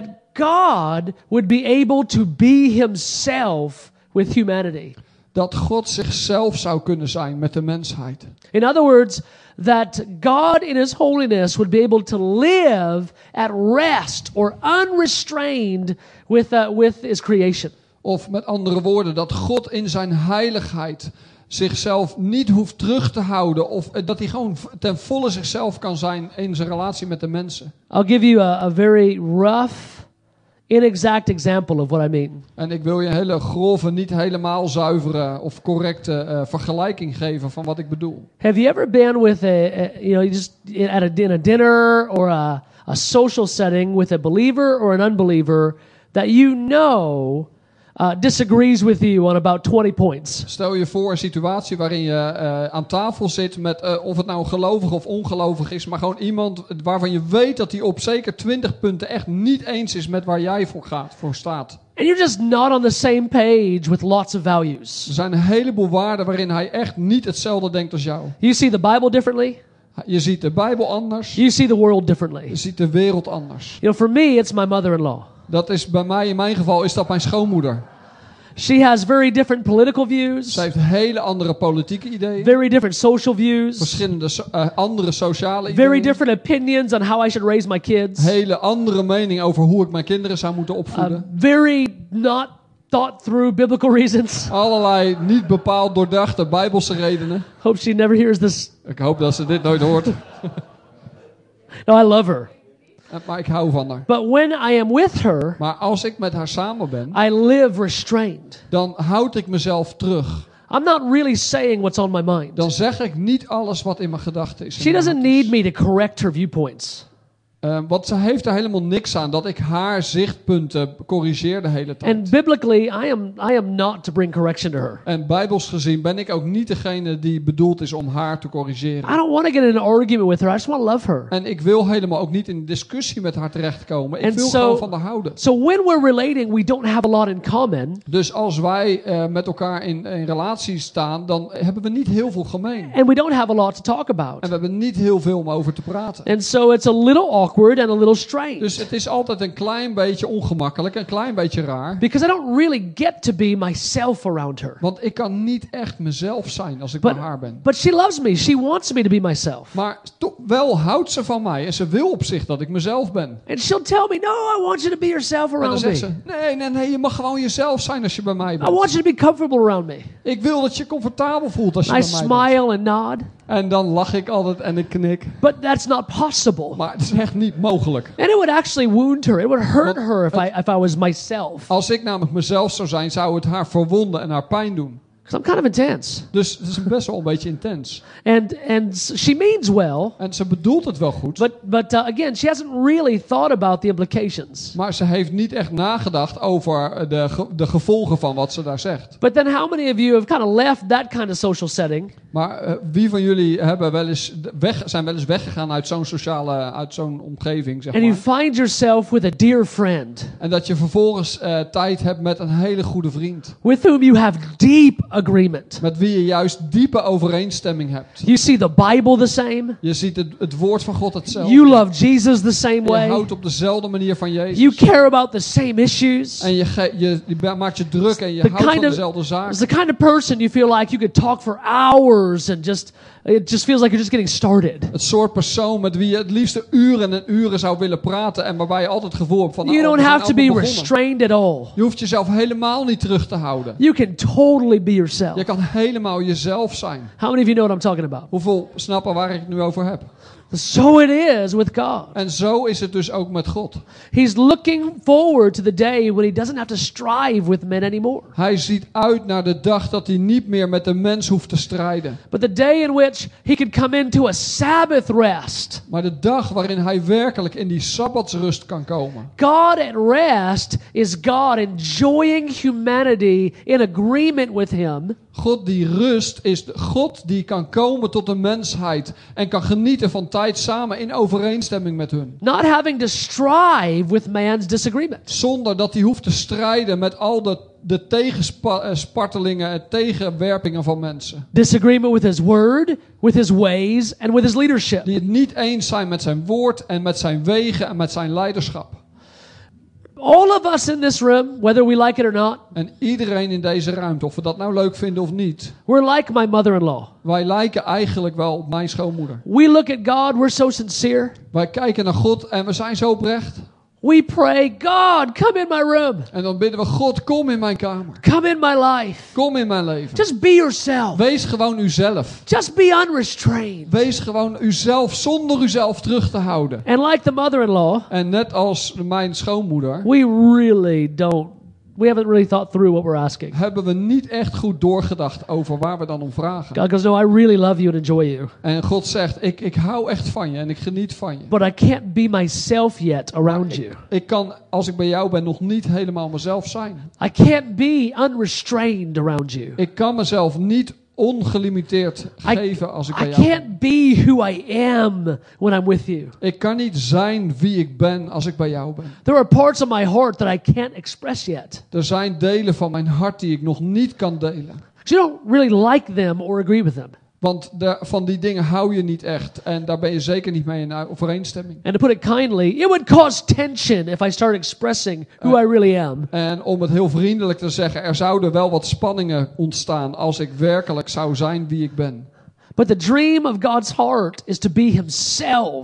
God would be able to be himself with humanity. dat God zichzelf zou kunnen zijn met de mensheid. In other words, that God in his holiness would be able to live at rest or unrestrained with, uh, with his creation. Of met andere woorden, dat God in zijn heiligheid zichzelf niet hoeft terug te houden. Of dat hij gewoon ten volle zichzelf kan zijn in zijn relatie met de mensen. I'll give you a, a very rough, inexact example of what I mean. En ik wil je een hele grove, niet helemaal zuivere of correcte uh, vergelijking geven van wat ik bedoel. Have you ever been with a, a you know, you just at a, in a dinner or a, a social setting with a believer or an unbeliever that you know uh, disagrees with you on about twenty points? Stel je voor een situatie waarin je uh, aan tafel zit met uh, of het nou gelovig of ongelovig is, maar gewoon iemand waarvan je weet dat hij op zeker twintig punten echt niet eens is met waar jij voor gaat, voor staat. And you're just not on the same page with lots of values. Er zijn een heleboel waarden waarin hij echt niet hetzelfde denkt als jou. You see the Bible differently. Je ziet de Bijbel anders. You see the world differently. Je ziet de wereld anders. You know, for me, it's my mother-in-law. Dat is bij mij, in mijn geval, is dat mijn schoonmoeder. She has very different political views. Ze heeft hele andere politieke ideeën. Very different social views. Verschillende so, uh, andere sociale Very ideeën. different opinions on how I should raise my kids. Hele andere mening over hoe ik mijn kinderen zou moeten opvoeden. Uh, very not thought through biblical reasons. Allerlei niet bepaald doordachte bijbelse redenen. Hope she never hears this. Ik hoop dat ze dit nooit hoort. No, I love her. En- Maar ik hou van haar. But when I am with her, Maar als ik met haar samen ben, I live restrained. dan houd ik mezelf terug. I'm not really saying what's on my mind. Dan zeg ik niet alles wat in mijn gedachten is. She doesn't need me to correct her viewpoints. Uh, want ze heeft er helemaal niks aan dat ik haar zichtpunten corrigeer de hele tijd. And biblically, I am I am not to bring correction to her. En bijbels gezien ben ik ook niet degene die bedoeld is om haar te corrigeren. I don't want to get in an argument with her. I just want to love her. En ik wil helemaal ook niet in discussie met haar terechtkomen. Ik And wil so- gewoon van haar houden. So when we're relating, we don't have a lot in common, Dus als wij uh, met elkaar in, in relatie staan, dan hebben we niet heel veel gemeen. and we don't have a lot to talk about. En we hebben niet heel veel om over te praten. And so it's a little awkward and a little strange. Dus het is altijd een klein beetje ongemakkelijk, een klein beetje raar. Because I don't really get to be myself around her. Want ik kan niet echt mezelf zijn als ik But, bij haar ben. but she loves me. She wants me to be myself. Maar toch wel houdt ze van mij en ze wil op zich dat ik mezelf ben. And she'll tell me, no, I want you to be yourself En dan around zegt me. ze, nee, nee, nee, je mag gewoon jezelf zijn als je bij mij I bent. want you to be comfortable around me. Ik wil dat je je comfortabel voelt als je I bij mij bent. smile and nod. En dan lach ik altijd en ik knik. But that's not possible. Maar het is echt niet mogelijk. And it would actually wound her. It would hurt Want her if I, het- if I was myself. Als ik namelijk mezelf zou zijn, zou het haar verwonden en haar pijn doen. Because I'm kind of intense. Dus het is best wel een beetje intens. And, and she means well. En ze bedoelt het wel goed. But, but uh, again, she hasn't really thought about the implications. Maar ze heeft niet echt nagedacht over de, ge- de gevolgen van wat ze daar zegt. But then how many of you have kind of left that kind of social setting Maar uh, wie van jullie hebben wel eens weg, zijn wel eens weggegaan uit zo'n sociale, uit zo'n omgeving, zeg and you maar. find yourself with a dear friend En dat je vervolgens uh, tijd hebt met een hele goede vriend. with whom you have deep agreement? Met wie je juist diepe overeenstemming hebt. You see the Bible the same. Je ziet het, het woord van God hetzelfde. You love Jesus the same En je way. houdt op dezelfde manier van Jezus. You care about the same issues. En je, ge- je, je maakt je druk en je The houdt van kind of, dezelfde zaak. it's the kind of person you feel like you could talk for hours and just, it just feels like you're just getting started. Het soort persoon met wie je het liefste uren en uren zou willen praten. En waarbij je altijd het gevoel hebt van... You nou, don't we zijn have to be amper begonnen. restrained at all. Je hoeft jezelf helemaal niet terug te houden. You can totally be yourself. Je kan helemaal jezelf zijn. How many of you know what I'm talking about? Hoeveel snappen waar ik het nu over heb? So it is with God. En zo is het dus ook met God. He's looking forward to the day when he doesn't have to strive with men anymore. Hij ziet uit naar de dag dat hij niet meer met de mens hoeft te strijden. But the day in which he could come into a Sabbath rest. Maar de dag waarin hij werkelijk in die sabbatsrust kan komen. God at rest is God enjoying humanity in agreement with him. God die rust is de God die kan komen tot de mensheid. En kan genieten van tijd samen in overeenstemming met hun. Not having to strive with man's disagreement. Zonder dat hij hoeft te strijden met al de, de tegenspartelingen en tegenwerpingen van mensen. Disagreement with his word, with his ways, and with his leadership. Die het niet eens zijn met zijn woord en met zijn wegen en met zijn leiderschap. All of us in this room, whether we like it or not, En iedereen in deze ruimte, of we dat nou leuk vinden of niet. we're like my mother-in-law. Wij lijken eigenlijk wel op mijn schoonmoeder. We look at God, we're so sincere. Wij kijken naar God en we zijn zo oprecht. We pray, God, come in my room. En dan bidden we, God, kom in mijn kamer. Come in my life. Kom in mijn leven. Just be yourself. Wees gewoon uzelf. Just be unrestrained. Wees gewoon uzelf zonder uzelf terug te houden. And like the mother-in-law, En net als mijn schoonmoeder we really don't, we haven't really thought through what we're asking. hebben we niet echt goed doorgedacht over waar we dan om vragen. God goes, no, I really love you and enjoy you. En God zegt, ik, ik hou echt van je en ik geniet van je. But I can't be myself yet around you. Ik kan, als ik bij jou ben, nog niet helemaal mezelf zijn. I can't be unrestrained around you. Ik kan mezelf niet ongelimiteerd I, geven als ik I bij jou ben. can't be who I am when I'm with you. Ik kan niet zijn wie ik ben als ik bij jou ben. There are parts of my heart that I can't express yet. Er zijn delen van mijn hart die ik nog niet kan delen. You don't really like them or agree with them. Want de, van die dingen hou je niet echt. En daar ben je zeker niet mee in overeenstemming. And to put it kindly, it would cause tension if I start expressing who I really am. En om het heel vriendelijk te zeggen, er zouden wel wat spanningen ontstaan als ik werkelijk zou zijn wie ik ben. But the dream of God's heart is to be himself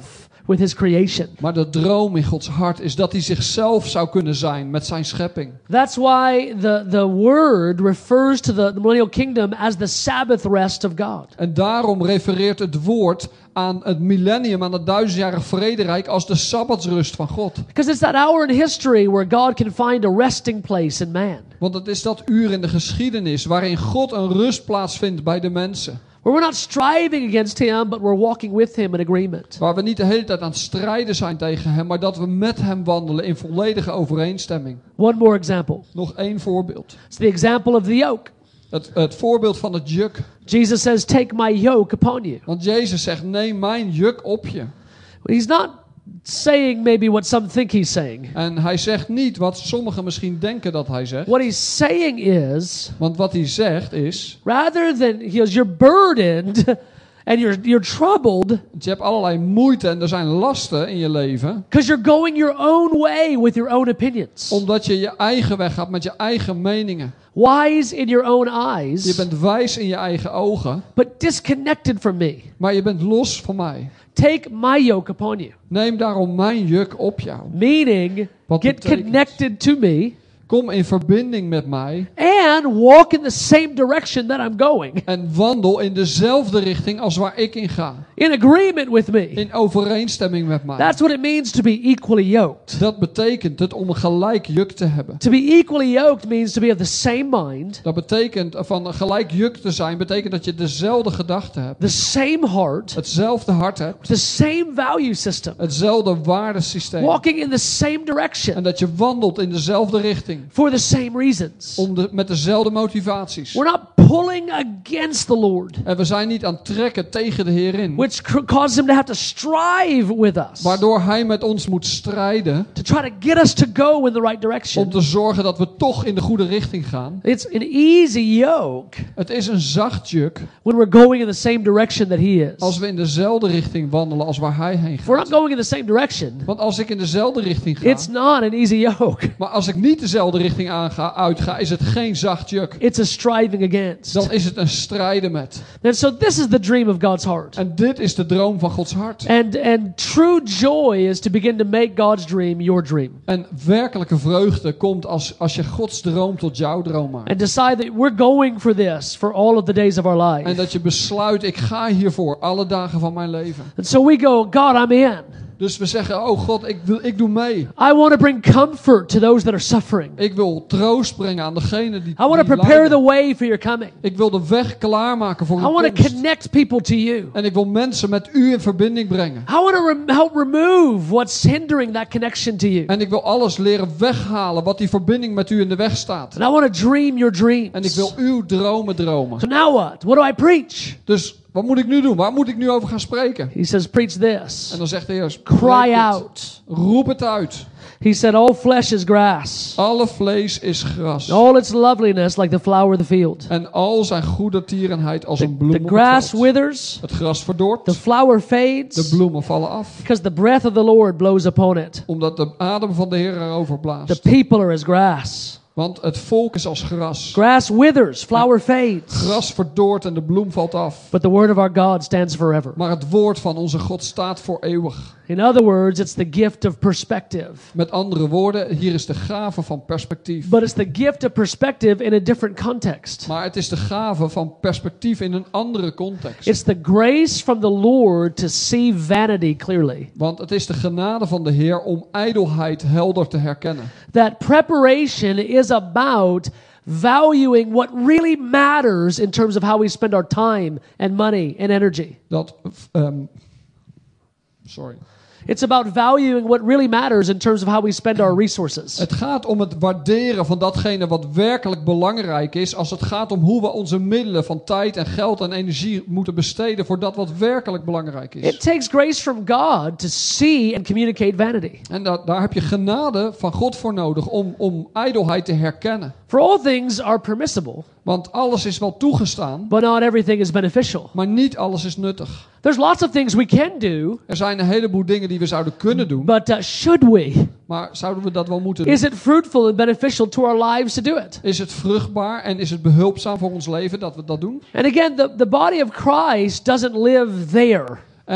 with his creation. Maar de droom in Gods hart is dat hij zichzelf zou kunnen zijn met zijn schepping. That's why the, the word refers to the, the millennial kingdom as the Sabbath rest of God. En daarom refereert het woord aan het millennium, aan het duizendjarig vrederijk, als de sabbatsrust van God. Because it's that hour in history where God can find a resting place in man. Want het is dat uur in de geschiedenis waarin God een rustplaats vindt bij de mensen. Where we're not striving against him, but we're walking with him in agreement. Waar we niet de hele tijd aan het strijden zijn tegen hem, maar dat we met hem wandelen in volledige overeenstemming. One more example. Nog één voorbeeld. It's the example of the yoke. Het, het voorbeeld van het juk. Jesus says, take my yoke upon you. Want Jezus zegt, neem mijn juk op je. He's not saying maybe what some think he's saying. En hij zegt niet wat sommigen misschien denken dat hij zegt. What he's saying is, Want wat hij zegt is, rather than, he goes, you're burdened and you're, you're troubled je hebt allerlei moeite en er zijn lasten in je leven. because you're going your own way with your own opinions. Omdat je je eigen weg gaat met je eigen meningen. Wise in your own Je eyes, bent wijs in je eigen ogen, but disconnected from me. maar je bent los van mij. Take my yoke upon you. Neem daarom mijn juk op jou. Meaning, Wat get betekent? connected to me Kom in verbinding met mij and walk in the same direction that I'm going. en wandel in dezelfde richting als waar ik in ga. In agreement with me. In overeenstemming met mij. That's what it means to be equally yoked. Dat betekent het om een gelijk juk te hebben. To be equally yoked means to be of the same mind, Dat betekent van een gelijk juk te zijn, betekent dat je dezelfde gedachten hebt. the same heart, Hetzelfde hart hebt. the same value system, Hetzelfde waardesysteem. walking in the same direction En dat je wandelt in dezelfde richting. for the same reasons. Om de, met dezelfde motivaties. We're not pulling against the Lord, En we zijn niet aan het trekken tegen de Heer in. which c- causes him to have to strive with us Waardoor Hij met ons moet strijden. to try to get us to go in the right Om direction. te zorgen dat we toch in de goede richting gaan. It's an easy yoke Het is een zacht juk. when we're going in the same direction that he Als is. we in dezelfde richting wandelen als waar Hij heen If we're not gaat. going in the same direction, Want als ik in dezelfde richting ga. it's not an easy yoke. Maar als ik niet dezelfde richting aanga, uitga, is het geen zacht juk. It's a striving against. Dan is het een strijden met. And so this is the dream of God's heart. En dit is de droom van Gods hart. And and true joy is to begin to make God's dream your dream. En werkelijke vreugde komt als, als je Gods droom tot jouw droom maakt. And decide that we're going for this for all of the days of our En life. dat je besluit, ik ga hiervoor alle dagen van mijn leven. And so we go, God, I'm in. Dus we zeggen, oh God, ik, wil, ik doe mee. I want to bring comfort to those that are suffering. Ik wil troost brengen aan degene die, I want to die prepare lijden. the way for your coming. Ik wil de weg klaarmaken voor I uw want to komst. connect people to you. En ik wil mensen met u in verbinding brengen. I want to rem- help remove what's hindering that connection to you. En ik wil alles leren weghalen wat die verbinding met u in de weg staat. And I want to dream your dreams. En ik wil uw dromen dromen. So now what? What do I preach? Dus wat moet ik nu doen? Waar moet ik nu over gaan spreken? He says, preach this. En dan zegt de Heer, Cry spreek het. out. Roep het uit. He said, all flesh is grass. Alle vlees is gras. All its loveliness like the flower of the field. En al zijn goede tierenheid als een bloem The op het grass veld. withers, Het gras verdort. the flower De fades, bloemen vallen af. because the breath of the Lord blows upon it. Omdat de adem van de Heer erover The blaast. people are as grass. Want het volk is als gras. Grass withers, flower fades, Gras verdort en de bloem valt af. but the word of our God stands forever. Maar het woord van onze God staat voor eeuwig. In other words, it's the gift of perspective. Met andere woorden, hier is de gave van perspectief. But it's the gift of perspective in a different context. Maar het is de gave van perspectief in een andere context. It's the grace from the Lord to see vanity clearly. Want het is de genade van de Heer om ijdelheid helder te herkennen. That preparation is about valuing what really matters in terms of how we spend our time and money and energy. Dat, um, sorry. It's about valuing what really matters in terms of how we spend our resources. Het gaat om het waarderen van datgene wat werkelijk belangrijk is, als het gaat om hoe we onze middelen van tijd en geld en energie moeten besteden voor dat wat werkelijk belangrijk is. It takes grace from God to see and communicate vanity. En da- daar heb je genade van God voor nodig om, om ijdelheid te herkennen. For all things are permissible, Want alles is wel toegestaan, but not everything is beneficial. maar niet alles is nuttig. There's lots of things we can do, Er zijn een heleboel dingen die we zouden kunnen doen, but uh, should we? maar zouden we dat wel moeten doen? Is it fruitful and beneficial to our lives to do it? Is het vruchtbaar en is het behulpzaam voor ons leven dat we dat doen? And again, the, the body of Christ doesn't live there. En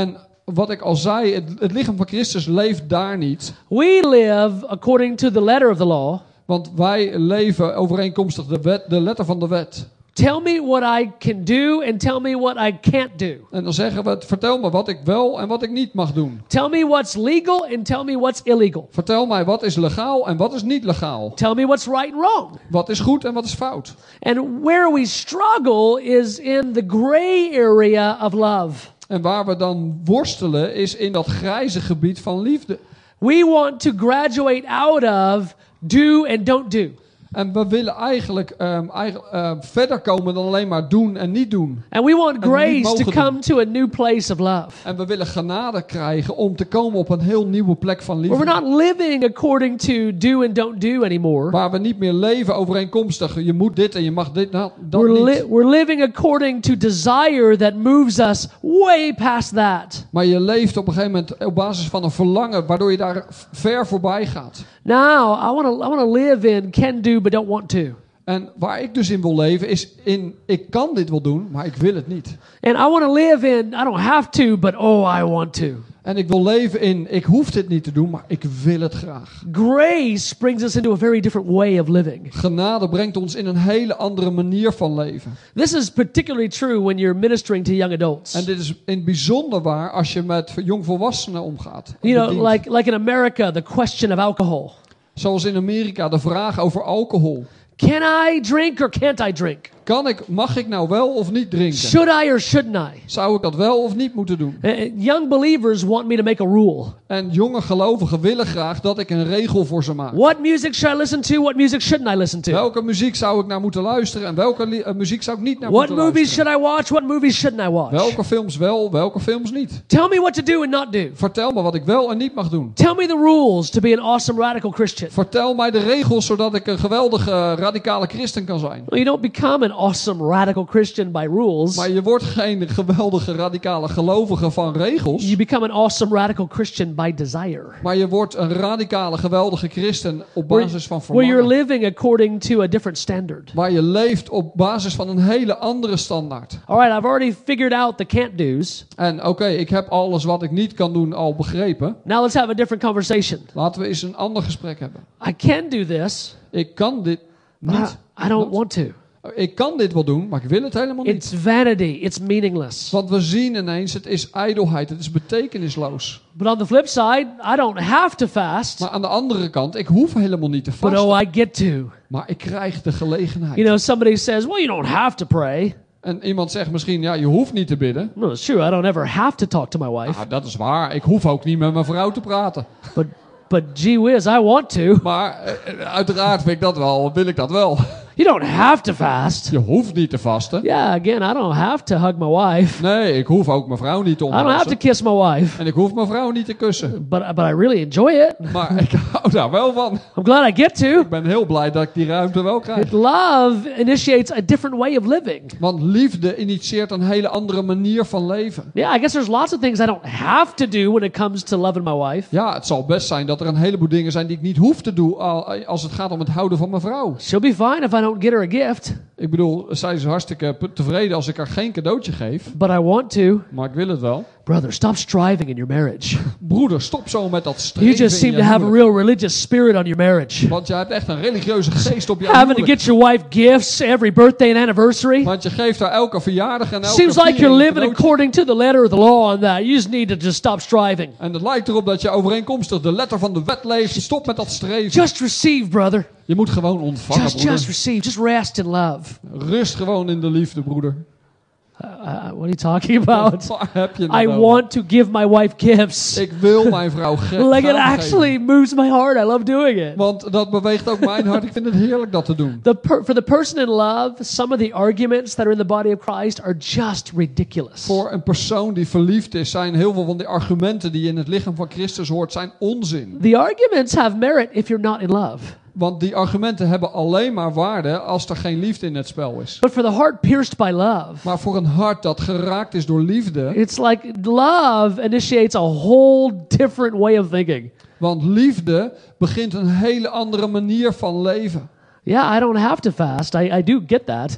wat ik al zei, het, het lichaam van Christus leeft daar niet. We live according to the letter of the law. Want wij leven overeenkomstig de, wet, de letter van de wet. Tell me what I can do and tell me what I can't do. En dan zeggen we, vertel me wat ik wel en wat ik niet mag doen. Tell me what's legal and tell me what's illegal. Vertel mij wat is legaal en wat is niet legaal. Tell me what's right and wrong. Wat is goed en wat is fout. And where we struggle is in the gray area of love. En waar we dan worstelen is in dat grijze gebied van liefde. We want to graduate out of do and don't do. En we willen eigenlijk, um, eigenlijk uh, verder komen dan alleen maar doen en niet doen. And we want En we niet grace mogen to doen. come to a new place of love. En we willen genade krijgen om te komen op een heel nieuwe plek van Where liefde. we're not living according to do and don't do anymore. Waar we niet meer leven overeenkomstig. Je moet dit en je mag dit. Nou, dat We're, niet. li- we're living according to desire that moves us way past that. Maar je leeft op een gegeven moment op basis van een verlangen. Waardoor je daar ver voorbij gaat. Now, I want to I want to live in can do but don't want to. En waar ik dus in wil leven is in. Ik kan dit wel doen, maar ik wil het niet. And I want to live in I don't have to but oh I want to. En ik wil leven in. Ik hoef dit niet te doen, maar ik wil het graag. Grace brings us into a very different way of living. Genade brengt ons in een hele andere manier van leven. This is particularly true when you're ministering to young adults. En dit is in het bijzonder waar als je met jongvolwassenen omgaat. You know, bedient. like like in America, the question of alcohol. Zoals in Amerika de vraag over alcohol. Can I drink or can't I drink? Kan ik, mag ik nou wel of niet drinken? Should I or shouldn't I? Zou ik dat wel of niet moeten doen? Uh, young believers want me to make a rule. En jonge gelovigen willen graag dat ik een regel voor ze maak. What music should I listen to? What music shouldn't I listen to? Welke muziek zou ik naar moeten luisteren en welke li- uh, muziek zou ik niet naar What moeten movies luisteren? should I watch? What movies shouldn't I watch? Welke films wel, welke films niet? Tell me what to do and not do. Vertel me wat ik wel en niet mag doen. Tell me the rules to be an awesome radical Christian. Vertel mij de regels zodat ik een geweldige uh, radicale christen kan zijn. Well, you don't become an awesome radical Christian by rules. Maar je wordt geen geweldige radicale gelovige van regels. You become an awesome radical Christian by desire. Maar je wordt een radicale geweldige christen op basis van Where you're verlangen. living according to a different standard. Waar je leeft op basis van een hele andere standaard. All right, I've already figured out the can't do's. En oké, okay, ik heb alles wat ik niet kan doen al begrepen. Now let's have a different conversation. Laten we eens een ander gesprek hebben. I can do this, Ik kan dit but I, niet. I don't want to. Ik kan dit wel doen, maar ik wil het helemaal niet. It's vanity. It's meaningless. Want we zien ineens, het is ijdelheid, het is betekenisloos. But on the flip side, I don't have to fast, Maar aan de andere kant, ik hoef helemaal niet te but vasten. oh, I get to. Maar ik krijg de gelegenheid. You know, somebody says, well, you don't have to pray. En iemand zegt misschien, ja, je hoeft niet te bidden. No, it's true. I don't ever have to talk to my wife. Ah, dat is waar. Ik hoef ook niet met mijn vrouw te praten. But, but gee whiz, I want to. Maar eh, uiteraard vind ik dat wel, wil ik dat wel. You don't have to fast. Je hoeft niet te vasten. Yeah, again, I don't have to hug my wife. Nee, ik hoef ook mijn vrouw niet te I don't have to omhelzen. kiss my wife. En ik hoef mijn vrouw niet te kussen. But, but I really enjoy it. Maar ik hou daar wel van. I'm glad I get to. Ik ben heel blij dat ik die ruimte wel krijg. Love initiates a different way of living. Want liefde initieert een hele andere manier van leven. Yeah, I guess there's lots of things I don't have to do when it comes to loving my wife. Ja, het zal best zijn dat er een heleboel dingen zijn die ik niet hoef te doen al- als het gaat om het houden van mijn vrouw. She'll be fine if I don't get her a gift. Ik bedoel, zij is hartstikke p- tevreden als ik haar geen cadeautje geef. But I want to. Maar ik wil het wel. Brother, stop striving in your marriage. Broeder, stop zo met dat streven You just in seem je to have a huwelijk. real religious spirit on your marriage. Want je hebt echt een religieuze geest op je Having to huwelijk. get your wife gifts every birthday and anniversary. Want je geeft haar elke verjaardag en elke Seems like viering you're een living cadeautje. according to the letter of the law on that. You just need to just stop striving. En het lijkt erop dat je overeenkomstig de letter van de wet leeft. Stop met dat streven. Just receive, brother. Je moet gewoon ontvangen, Just, broeder. just receive. Just rest in love. Rust gewoon in de liefde, broeder. Uh, what are you talking about? Waar heb je het I over? want to give my wife gifts. Ik wil mijn vrouw ge- Like it gaan actually geven. moves my heart. I love doing it. Want dat beweegt ook mijn hart. Ik vind het heerlijk dat te doen. The per- for the person in love, some of the arguments that are in the body of Christ are just ridiculous. Voor een persoon die verliefd is, zijn heel veel van die argumenten die je in het lichaam van Christus hoort, zijn onzin. The arguments have merit if you're not in love. Want die argumenten hebben alleen maar waarde als er geen liefde in het spel is. But for the heart pierced by love, Maar voor een hart dat geraakt is door liefde, it's like love initiates a whole different way of thinking. want liefde begint een hele andere manier van leven. Yeah, I don't have to fast. I, I do get that.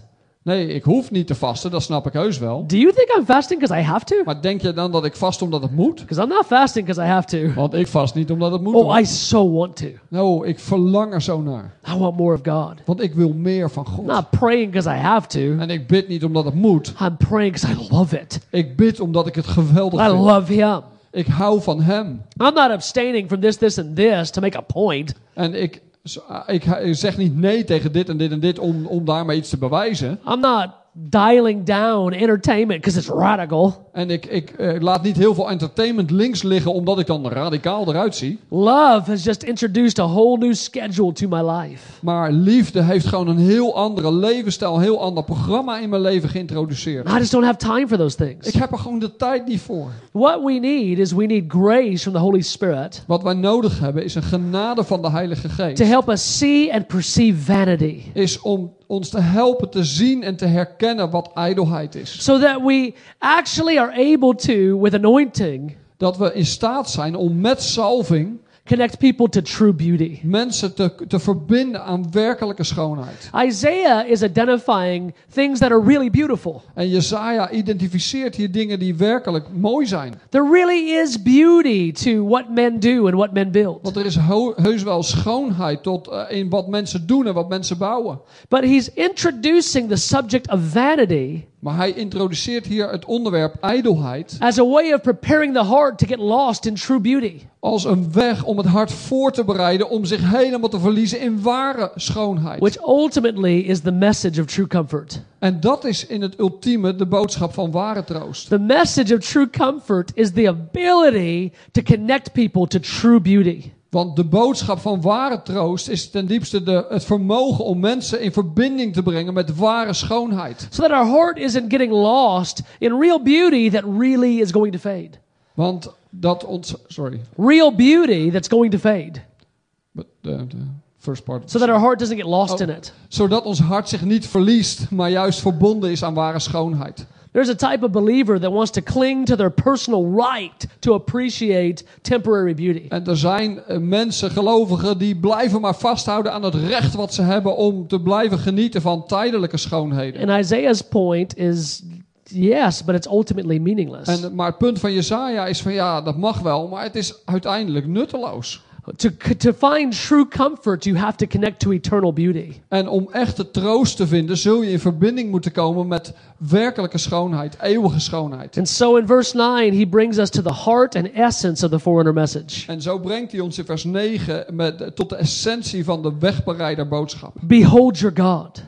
Nee, ik hoef niet te vasten, dat snap ik heus wel. Do you think I'm fasting because I have to? Maar denk je dan dat ik vast omdat het moet? Because I'm not fasting because I have to. Want ik vast niet omdat het moet. Oh, I so want to. Nou, ik verlang er zo naar. I want more of God. Want ik wil meer van I'm God. not praying because I have to. En ik bid niet omdat het moet. I'm praying because I love it. Ik bid omdat ik het geweldig I vind. love Him. Ik hou van hem. I'm not abstaining from this, this, and this to make a point. En ik, ik, ik zeg niet nee tegen dit en dit en dit om, om daarmee iets te bewijzen. I'm not dialing down entertainment because it's radical. En ik, ik uh, laat niet heel veel entertainment links liggen omdat ik dan radicaal eruit zie. Love has just introduced a whole new schedule to my life. Maar liefde heeft gewoon een heel andere levensstijl, een heel ander programma in mijn leven geïntroduceerd. I just don't have time for those things. Ik heb er gewoon de tijd niet voor. What we need is we need grace from the Holy Spirit Wat wij nodig hebben is een genade van de Heilige Geest. to help us see and perceive vanity. Is om ons te helpen te zien en te herkennen wat ijdelheid is. So that we actually are able to, with anointing, Dat we in staat zijn om met salving connect people to true beauty. mensen te, te verbinden aan werkelijke schoonheid. Isaiah is identifying things that are really beautiful. En Jesaja identificeert hier dingen die werkelijk mooi zijn. There really is beauty to what men do and what men build. Want er is ho- heus wel schoonheid tot, uh, in wat mensen doen en wat mensen bouwen. But he's introducing the subject of vanity Maar hij introduceert hier het onderwerp ijdelheid as a way of preparing the heart to get lost in true beauty. als een weg om het hart voor te bereiden om zich helemaal te verliezen in ware schoonheid. Which ultimately is the message of true comfort. En dat is in het ultieme de boodschap van ware troost. The message of true comfort is the ability to connect people to true beauty. Want de boodschap van ware troost is ten diepste de, het vermogen om mensen in verbinding te brengen met ware schoonheid. So that our heart isn't getting lost in real beauty that really is going to fade. Want dat ons... Sorry. Real beauty that's going to fade. But the, the first part. So that our heart doesn't get lost Oh. in it. Zodat ons hart zich niet verliest, maar juist verbonden is aan ware schoonheid. There's a type of believer that wants to cling to their personal right to appreciate temporary beauty. En er zijn uh, mensen, gelovigen, die blijven maar vasthouden aan het recht wat ze hebben om te blijven genieten van tijdelijke schoonheden. And Isaiah's point is, yes, but it's ultimately meaningless. En, maar het punt van Jesaja is van ja, dat mag wel, maar het is uiteindelijk nutteloos. To, to find true comfort, you have to connect to eternal beauty. En om echte troost te vinden, zul je in verbinding moeten komen met werkelijke schoonheid, eeuwige schoonheid. And so in verse nine, he brings us to the heart and essence of the forerunner message. En zo brengt hij ons in vers negen met, tot de essentie van de wegbereiderboodschap. Behold your God.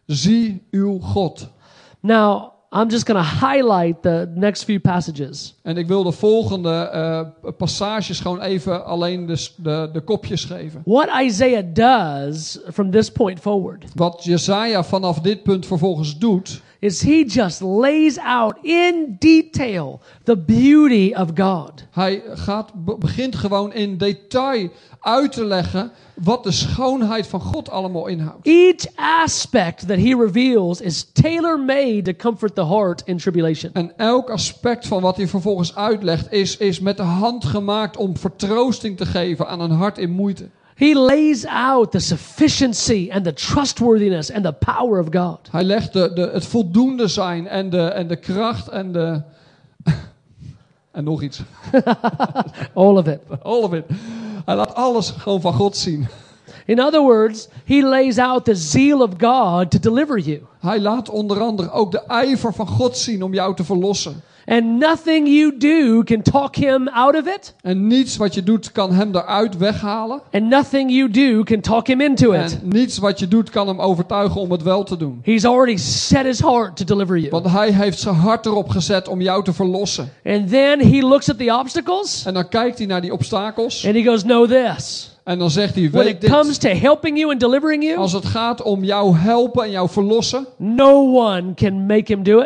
Zie uw God. Now, I'm just going to highlight the next few passages. En ik wil de volgende uh, passages gewoon even alleen de, de, de kopjes geven. What Isaiah does from this point forward Wat Jesaja vanaf dit punt vervolgens doet, is he just lays out in detail the beauty of God. hij gaat, be- begint gewoon in detail uit te leggen wat de schoonheid van God allemaal inhoudt. Each aspect that he reveals is tailor-made to comfort the heart in tribulation. En elk aspect van wat hij vervolgens uitlegt is, is met de hand gemaakt om vertroosting te geven aan een hart in moeite. He lays out the sufficiency and the trustworthiness and the power of God. Hij legt de, de, het voldoende zijn en de, en de kracht en de... en nog iets. All of it. All of it. Hij laat alles gewoon van God zien. In other words, he lays out the zeal of God to deliver you. Hij laat onder andere ook de ijver van God zien om jou te verlossen. And nothing you do can talk him out of it. En niets wat je doet kan hem daaruit weghalen. And nothing you do can talk him into it. En niets wat je doet kan hem overtuigen om het wel te doen. He's already set his heart to deliver you. Want hij heeft zijn hart erop gezet om jou te verlossen. And then he looks at the obstacles En dan kijkt hij naar die obstakels. and he goes, know this. En dan zegt hij, When weet it comes dit. to helping you and delivering you, Als het gaat om jou helpen en jou verlossen. no one can make him do it.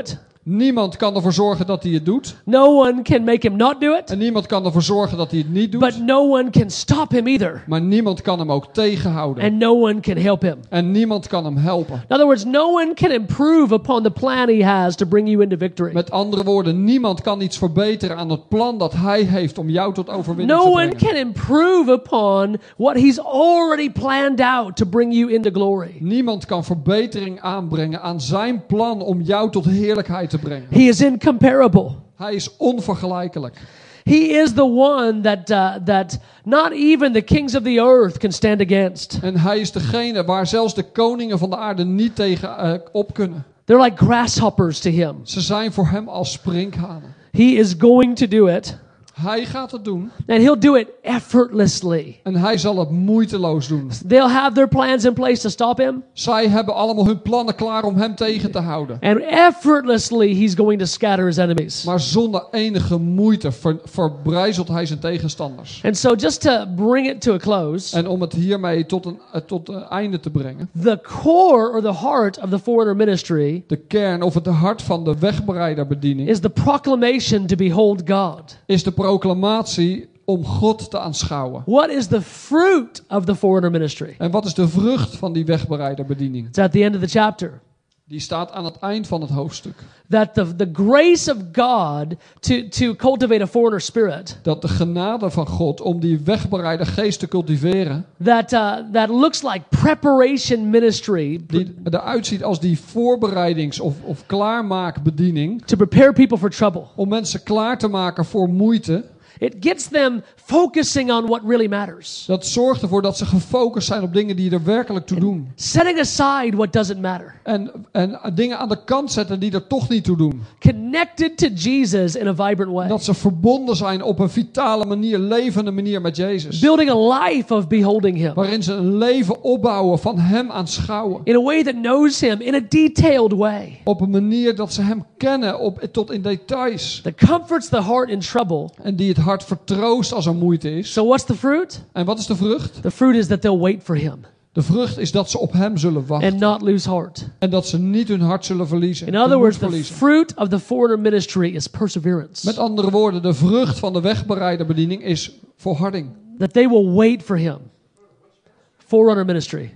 Niemand kan ervoor zorgen dat hij het doet. No one can make him not do it. En niemand kan ervoor zorgen dat hij het niet doet. But no one can stop him either. Maar niemand kan hem ook tegenhouden. And no one can help him. En niemand kan hem helpen. In other words, no one can improve upon the plan he has to bring you into victory. Met andere woorden, niemand kan iets verbeteren aan het plan dat hij heeft om jou tot overwinning No te one brengen. can improve upon what he's already planned out to bring you into glory. Niemand kan verbetering aanbrengen aan zijn plan om jou tot heerlijkheid te brengen. He is incomparable. Hij is onvergelijkelijk. He is the one that uh, that not even the kings of the earth can stand against. En hij is degene waar zelfs de koningen van de aarde niet tegen uh, op kunnen. They're like grasshoppers to him. Ze zijn voor hem als sprinkhanen. He is going to do it, Hij gaat het doen and he'll do it effortlessly. en hij zal het moeiteloos doen. They'll have their plans in place to stop him, Zij hebben allemaal hun plannen klaar om hem tegen te houden. and effortlessly he's going to scatter his enemies. Maar zonder enige moeite ver, verbrijzelt hij zijn tegenstanders. And so just to bring it to a close, En om het hiermee tot een, uh, tot een einde te brengen. the core or the heart of the Forerunner ministry De kern of het hart van de wegbereiderbediening is the proclamation to behold God. is de proclamatie om God te aanschouwen. What is the fruit of the Forerunner ministry? En wat is de vrucht van die wegbereiderbediening? It's at the end of the chapter. Die staat aan het eind van het hoofdstuk. That the, the grace of God to, to cultivate a foreigner spirit Dat de genade van God om die wegbereide geest te cultiveren, that, uh, that looks like preparation ministry die eruit ziet als die voorbereidings- of, of klaarmaakbediening, to prepare people for trouble. om mensen klaar te maken voor moeite, It gets them focusing on what really matters. dat zorgt ervoor dat ze gefocust zijn op dingen die er werkelijk toe doen. Setting aside what doesn't matter. En, en dingen aan de kant zetten die er toch niet toe doen. Connected to Jesus in a vibrant way. Dat ze verbonden zijn op een vitale manier, levende manier met Jezus. Building a life of beholding Him. Waarin ze een leven opbouwen van hem aanschouwen. In a way that knows Him in a detailed way. Op een manier dat ze hem kennen op, tot in details. That comforts the heart in trouble. En die het hart vertroost als er moeite is. So what's the fruit? En wat is de vrucht? The fruit is that they'll wait for Him. De vrucht is dat ze op hem zullen wachten. And not lose heart. En dat ze niet hun hart zullen verliezen. In other words, the verliezen. fruit of the foreigner ministry is perseverance. Met andere woorden, de vrucht van de wegbereiderbediening is volharding. That they will wait for Him. Forerunner ministry.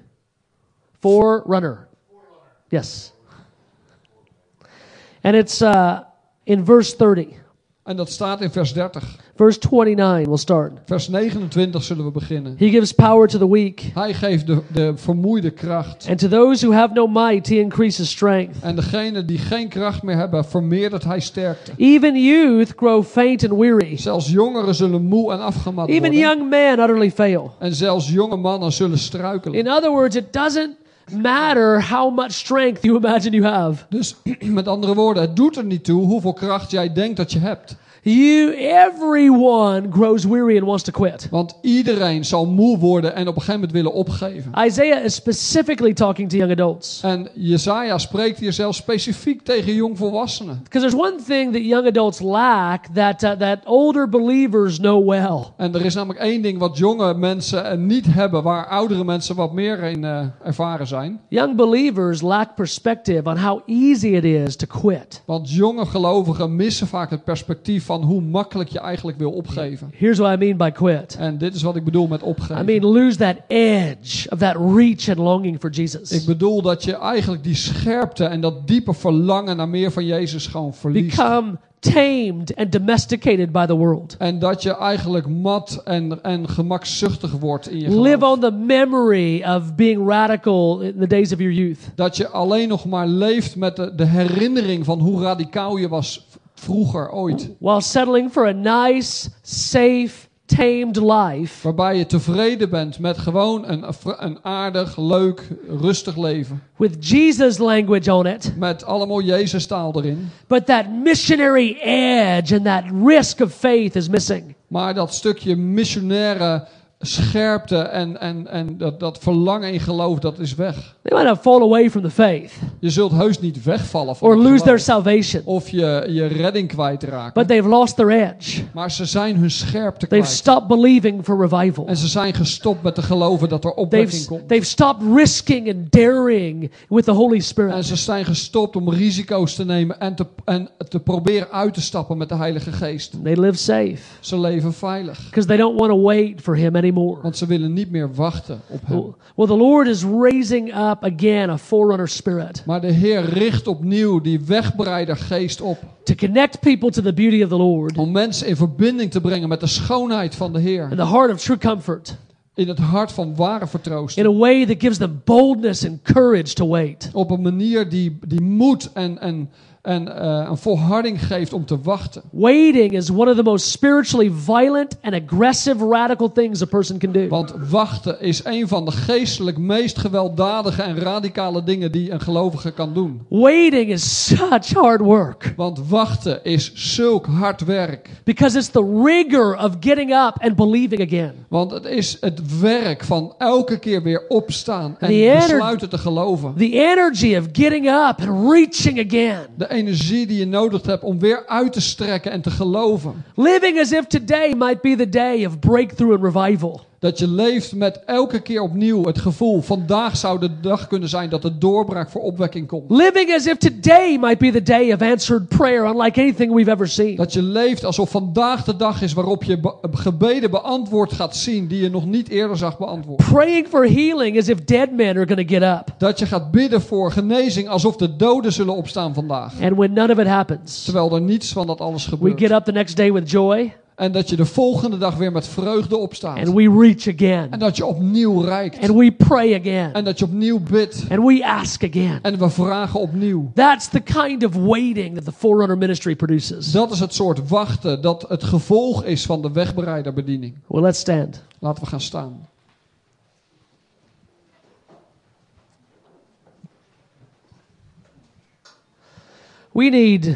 Forerunner. Yes. And it's uh, in verse thirty. En dat staat in vers dertig. Verse twenty-nine, we'll start. Vers negenentwintig zullen we beginnen. He gives power to the weak. Hij geeft de, de vermoeide kracht. And to those who have no might, He increases strength. En degenen die geen kracht meer hebben, vermeerdert hij sterkte. Even youth grow faint and weary. Zelfs jongeren zullen moe en afgemat Even worden. young men utterly fail. En zelfs jonge mannen zullen struikelen. In other words, it doesn't matter how much strength you imagine you have. Dus met andere woorden, het doet er niet toe hoeveel kracht jij denkt dat je hebt. You, everyone grows weary and wants to quit. Want iedereen zal moe worden en op een gegeven moment willen opgeven. Isaiah is specifically talking to young adults. En Jesaja spreekt hier zelfs specifiek tegen jongvolwassenen. Because there's one thing that young adults lack that, uh, that older believers know well. En er is namelijk één ding wat jonge mensen niet hebben, waar oudere mensen wat meer in uh, ervaren zijn. Young believers lack perspective on how easy it is to quit. Want jonge gelovigen missen vaak het perspectief van hoe makkelijk je eigenlijk wil opgeven. Here's what I mean by quit. En dit is wat ik bedoel met opgeven. I mean lose that edge of that reach and longing for Jesus. Ik bedoel dat je eigenlijk die scherpte en dat diepe verlangen naar meer van Jezus gewoon verliest. Become tamed and domesticated by the world. En dat je eigenlijk mat en, en gemakzuchtig wordt in je Live geloof. on the memory of being radical in the days of your youth. Dat je alleen nog maar leeft met de, de herinnering van hoe radicaal je was vroeger ooit. While settling for a nice, safe, tamed life. Waarbij je tevreden bent met gewoon een, een aardig, leuk, rustig leven. With Jesus language on it. Met allemaal Jezus taal erin. But that missionary edge and that risk of faith is missing. Maar dat stukje missionaire scherpte en, en, en dat, dat verlangen in geloof, dat is weg. They might have fallen away from the faith Je zult heus niet wegvallen van or het lose their geloof. salvation, Of je, je redding kwijtraken. but they've lost their edge. Maar ze zijn hun scherpte They've kwijt. stopped believing for revival. En ze zijn gestopt met te geloven dat er opwekking They've, komt. they've stopped risking and daring with the Holy En Spirit. ze zijn gestopt om risico's te nemen en te, en te proberen uit te stappen met de Heilige Geest. They live safe Ze leven veilig. because they don't want to wait for Him anymore. Want ze willen niet meer wachten op hem. Well, the Lord is raising up again a forerunner spirit Maar de Heer richt opnieuw die wegbreider geest op. to connect people to the beauty of the Lord Om mensen in verbinding te brengen met de schoonheid van de Heer. and the heart of true comfort In het hart van ware vertroosting. in a way that gives them boldness and courage to wait. Op een manier die, die moed en, en, en uh, een volharding geeft om te wachten. Waiting is one of the most spiritually violent and aggressive radical things a person can do. Want wachten is een van de geestelijk meest gewelddadige en radicale dingen die een gelovige kan doen. Waiting is such hard work Want wachten is zulk hard werk. because it's the rigor of getting up and believing again. Want het is het werk van elke keer weer opstaan en The ener- besluiten te geloven. The energy of getting up and reaching again. De energie die je nodig hebt om weer uit te strekken en te geloven. Living as if today might be the day of breakthrough and revival. Dat je leeft met elke keer opnieuw het gevoel, vandaag zou de dag kunnen zijn dat de doorbraak voor opwekking komt. Living as if today might be the day of answered prayer unlike anything we've ever seen. Dat je leeft alsof vandaag de dag is waarop je be- gebeden beantwoord gaat zien die je nog niet eerder zag beantwoord. Praying for healing as if dead men are going to get up. Dat je gaat bidden voor genezing alsof de doden zullen opstaan vandaag. And when none of it happens, Terwijl er niets van dat alles we gebeurt. get up the next day with joy En dat je de volgende dag weer met vreugde opstaat. and we reach again. En dat je opnieuw reikt. And we pray again. En dat je opnieuw bidt. And we ask again. En we vragen opnieuw. That's the kind of waiting that the Forerunner ministry produces. Dat is het soort wachten dat het gevolg is van de wegbereiderbediening. Well, let's stand. Laten we gaan staan. We need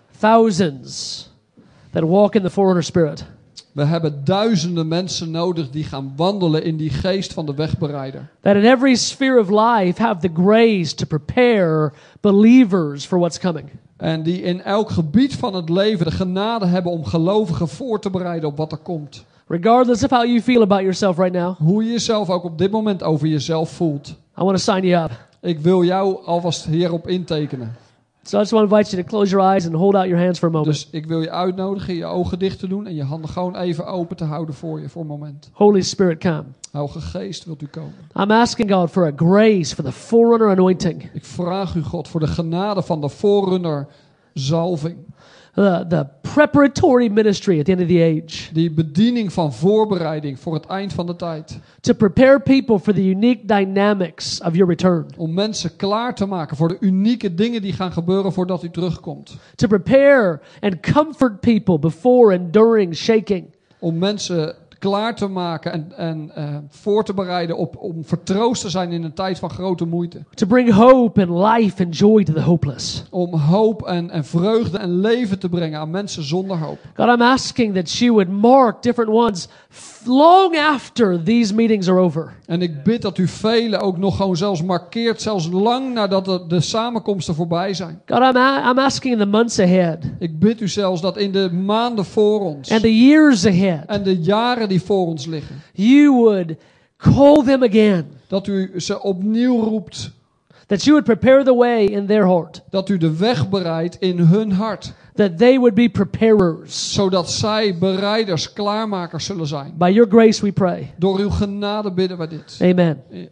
thousands that walk in the Forerunner spirit. We hebben duizenden mensen nodig die gaan wandelen in die geest van de wegbereider. That in every sphere of life have the grace to prepare believers for what's coming. En die in elk gebied van het leven de genade hebben om gelovigen voor te bereiden op wat er komt. Regardless of how you feel about yourself right now, Hoe je jezelf ook op dit moment over jezelf voelt. I want to sign you up. Ik wil jou alvast hierop intekenen. So I just want to invite you to close your eyes and hold out your hands for a moment. Dus ik wil je uitnodigen je ogen dicht te doen en je handen gewoon even open te houden voor je voor een moment. Holy Spirit, come. Heilige Geest, wilt u komen? I'm asking God for a grace for the Forerunner anointing. Ik vraag u, God, voor de genade van de voorrunner zalving. The, the preparatory ministry at the end of the age. Die bediening van voorbereiding voor het eind van de tijd. To prepare people for the unique dynamics of your return. Om mensen klaar te maken voor de unieke dingen die gaan gebeuren voordat u terugkomt. To prepare and comfort people before and during shaking. Om mensen klaar te maken en, en uh, voor te bereiden op, om vertroost te zijn in een tijd van grote moeite. To bring hope and life and joy to the hopeless. Om hoop en, en vreugde en leven te brengen aan mensen zonder hoop. God, I'm asking that you would mark different ones f- long after these meetings are over. En ik bid dat u velen ook nog gewoon zelfs markeert, zelfs lang nadat de, de samenkomsten voorbij zijn. God, I'm, a- I'm asking in the months ahead Ik bid u zelfs dat in de maanden voor ons and the years ahead, en de jaren die voor ons liggen, you would call them again. dat u ze opnieuw roept. That you would prepare the way in their heart. Dat u de weg bereidt in hun hart. That they would be preparers. Zodat zij bereiders, klaarmakers zullen zijn. By your grace we pray. Door uw genade bidden we dit. Amen.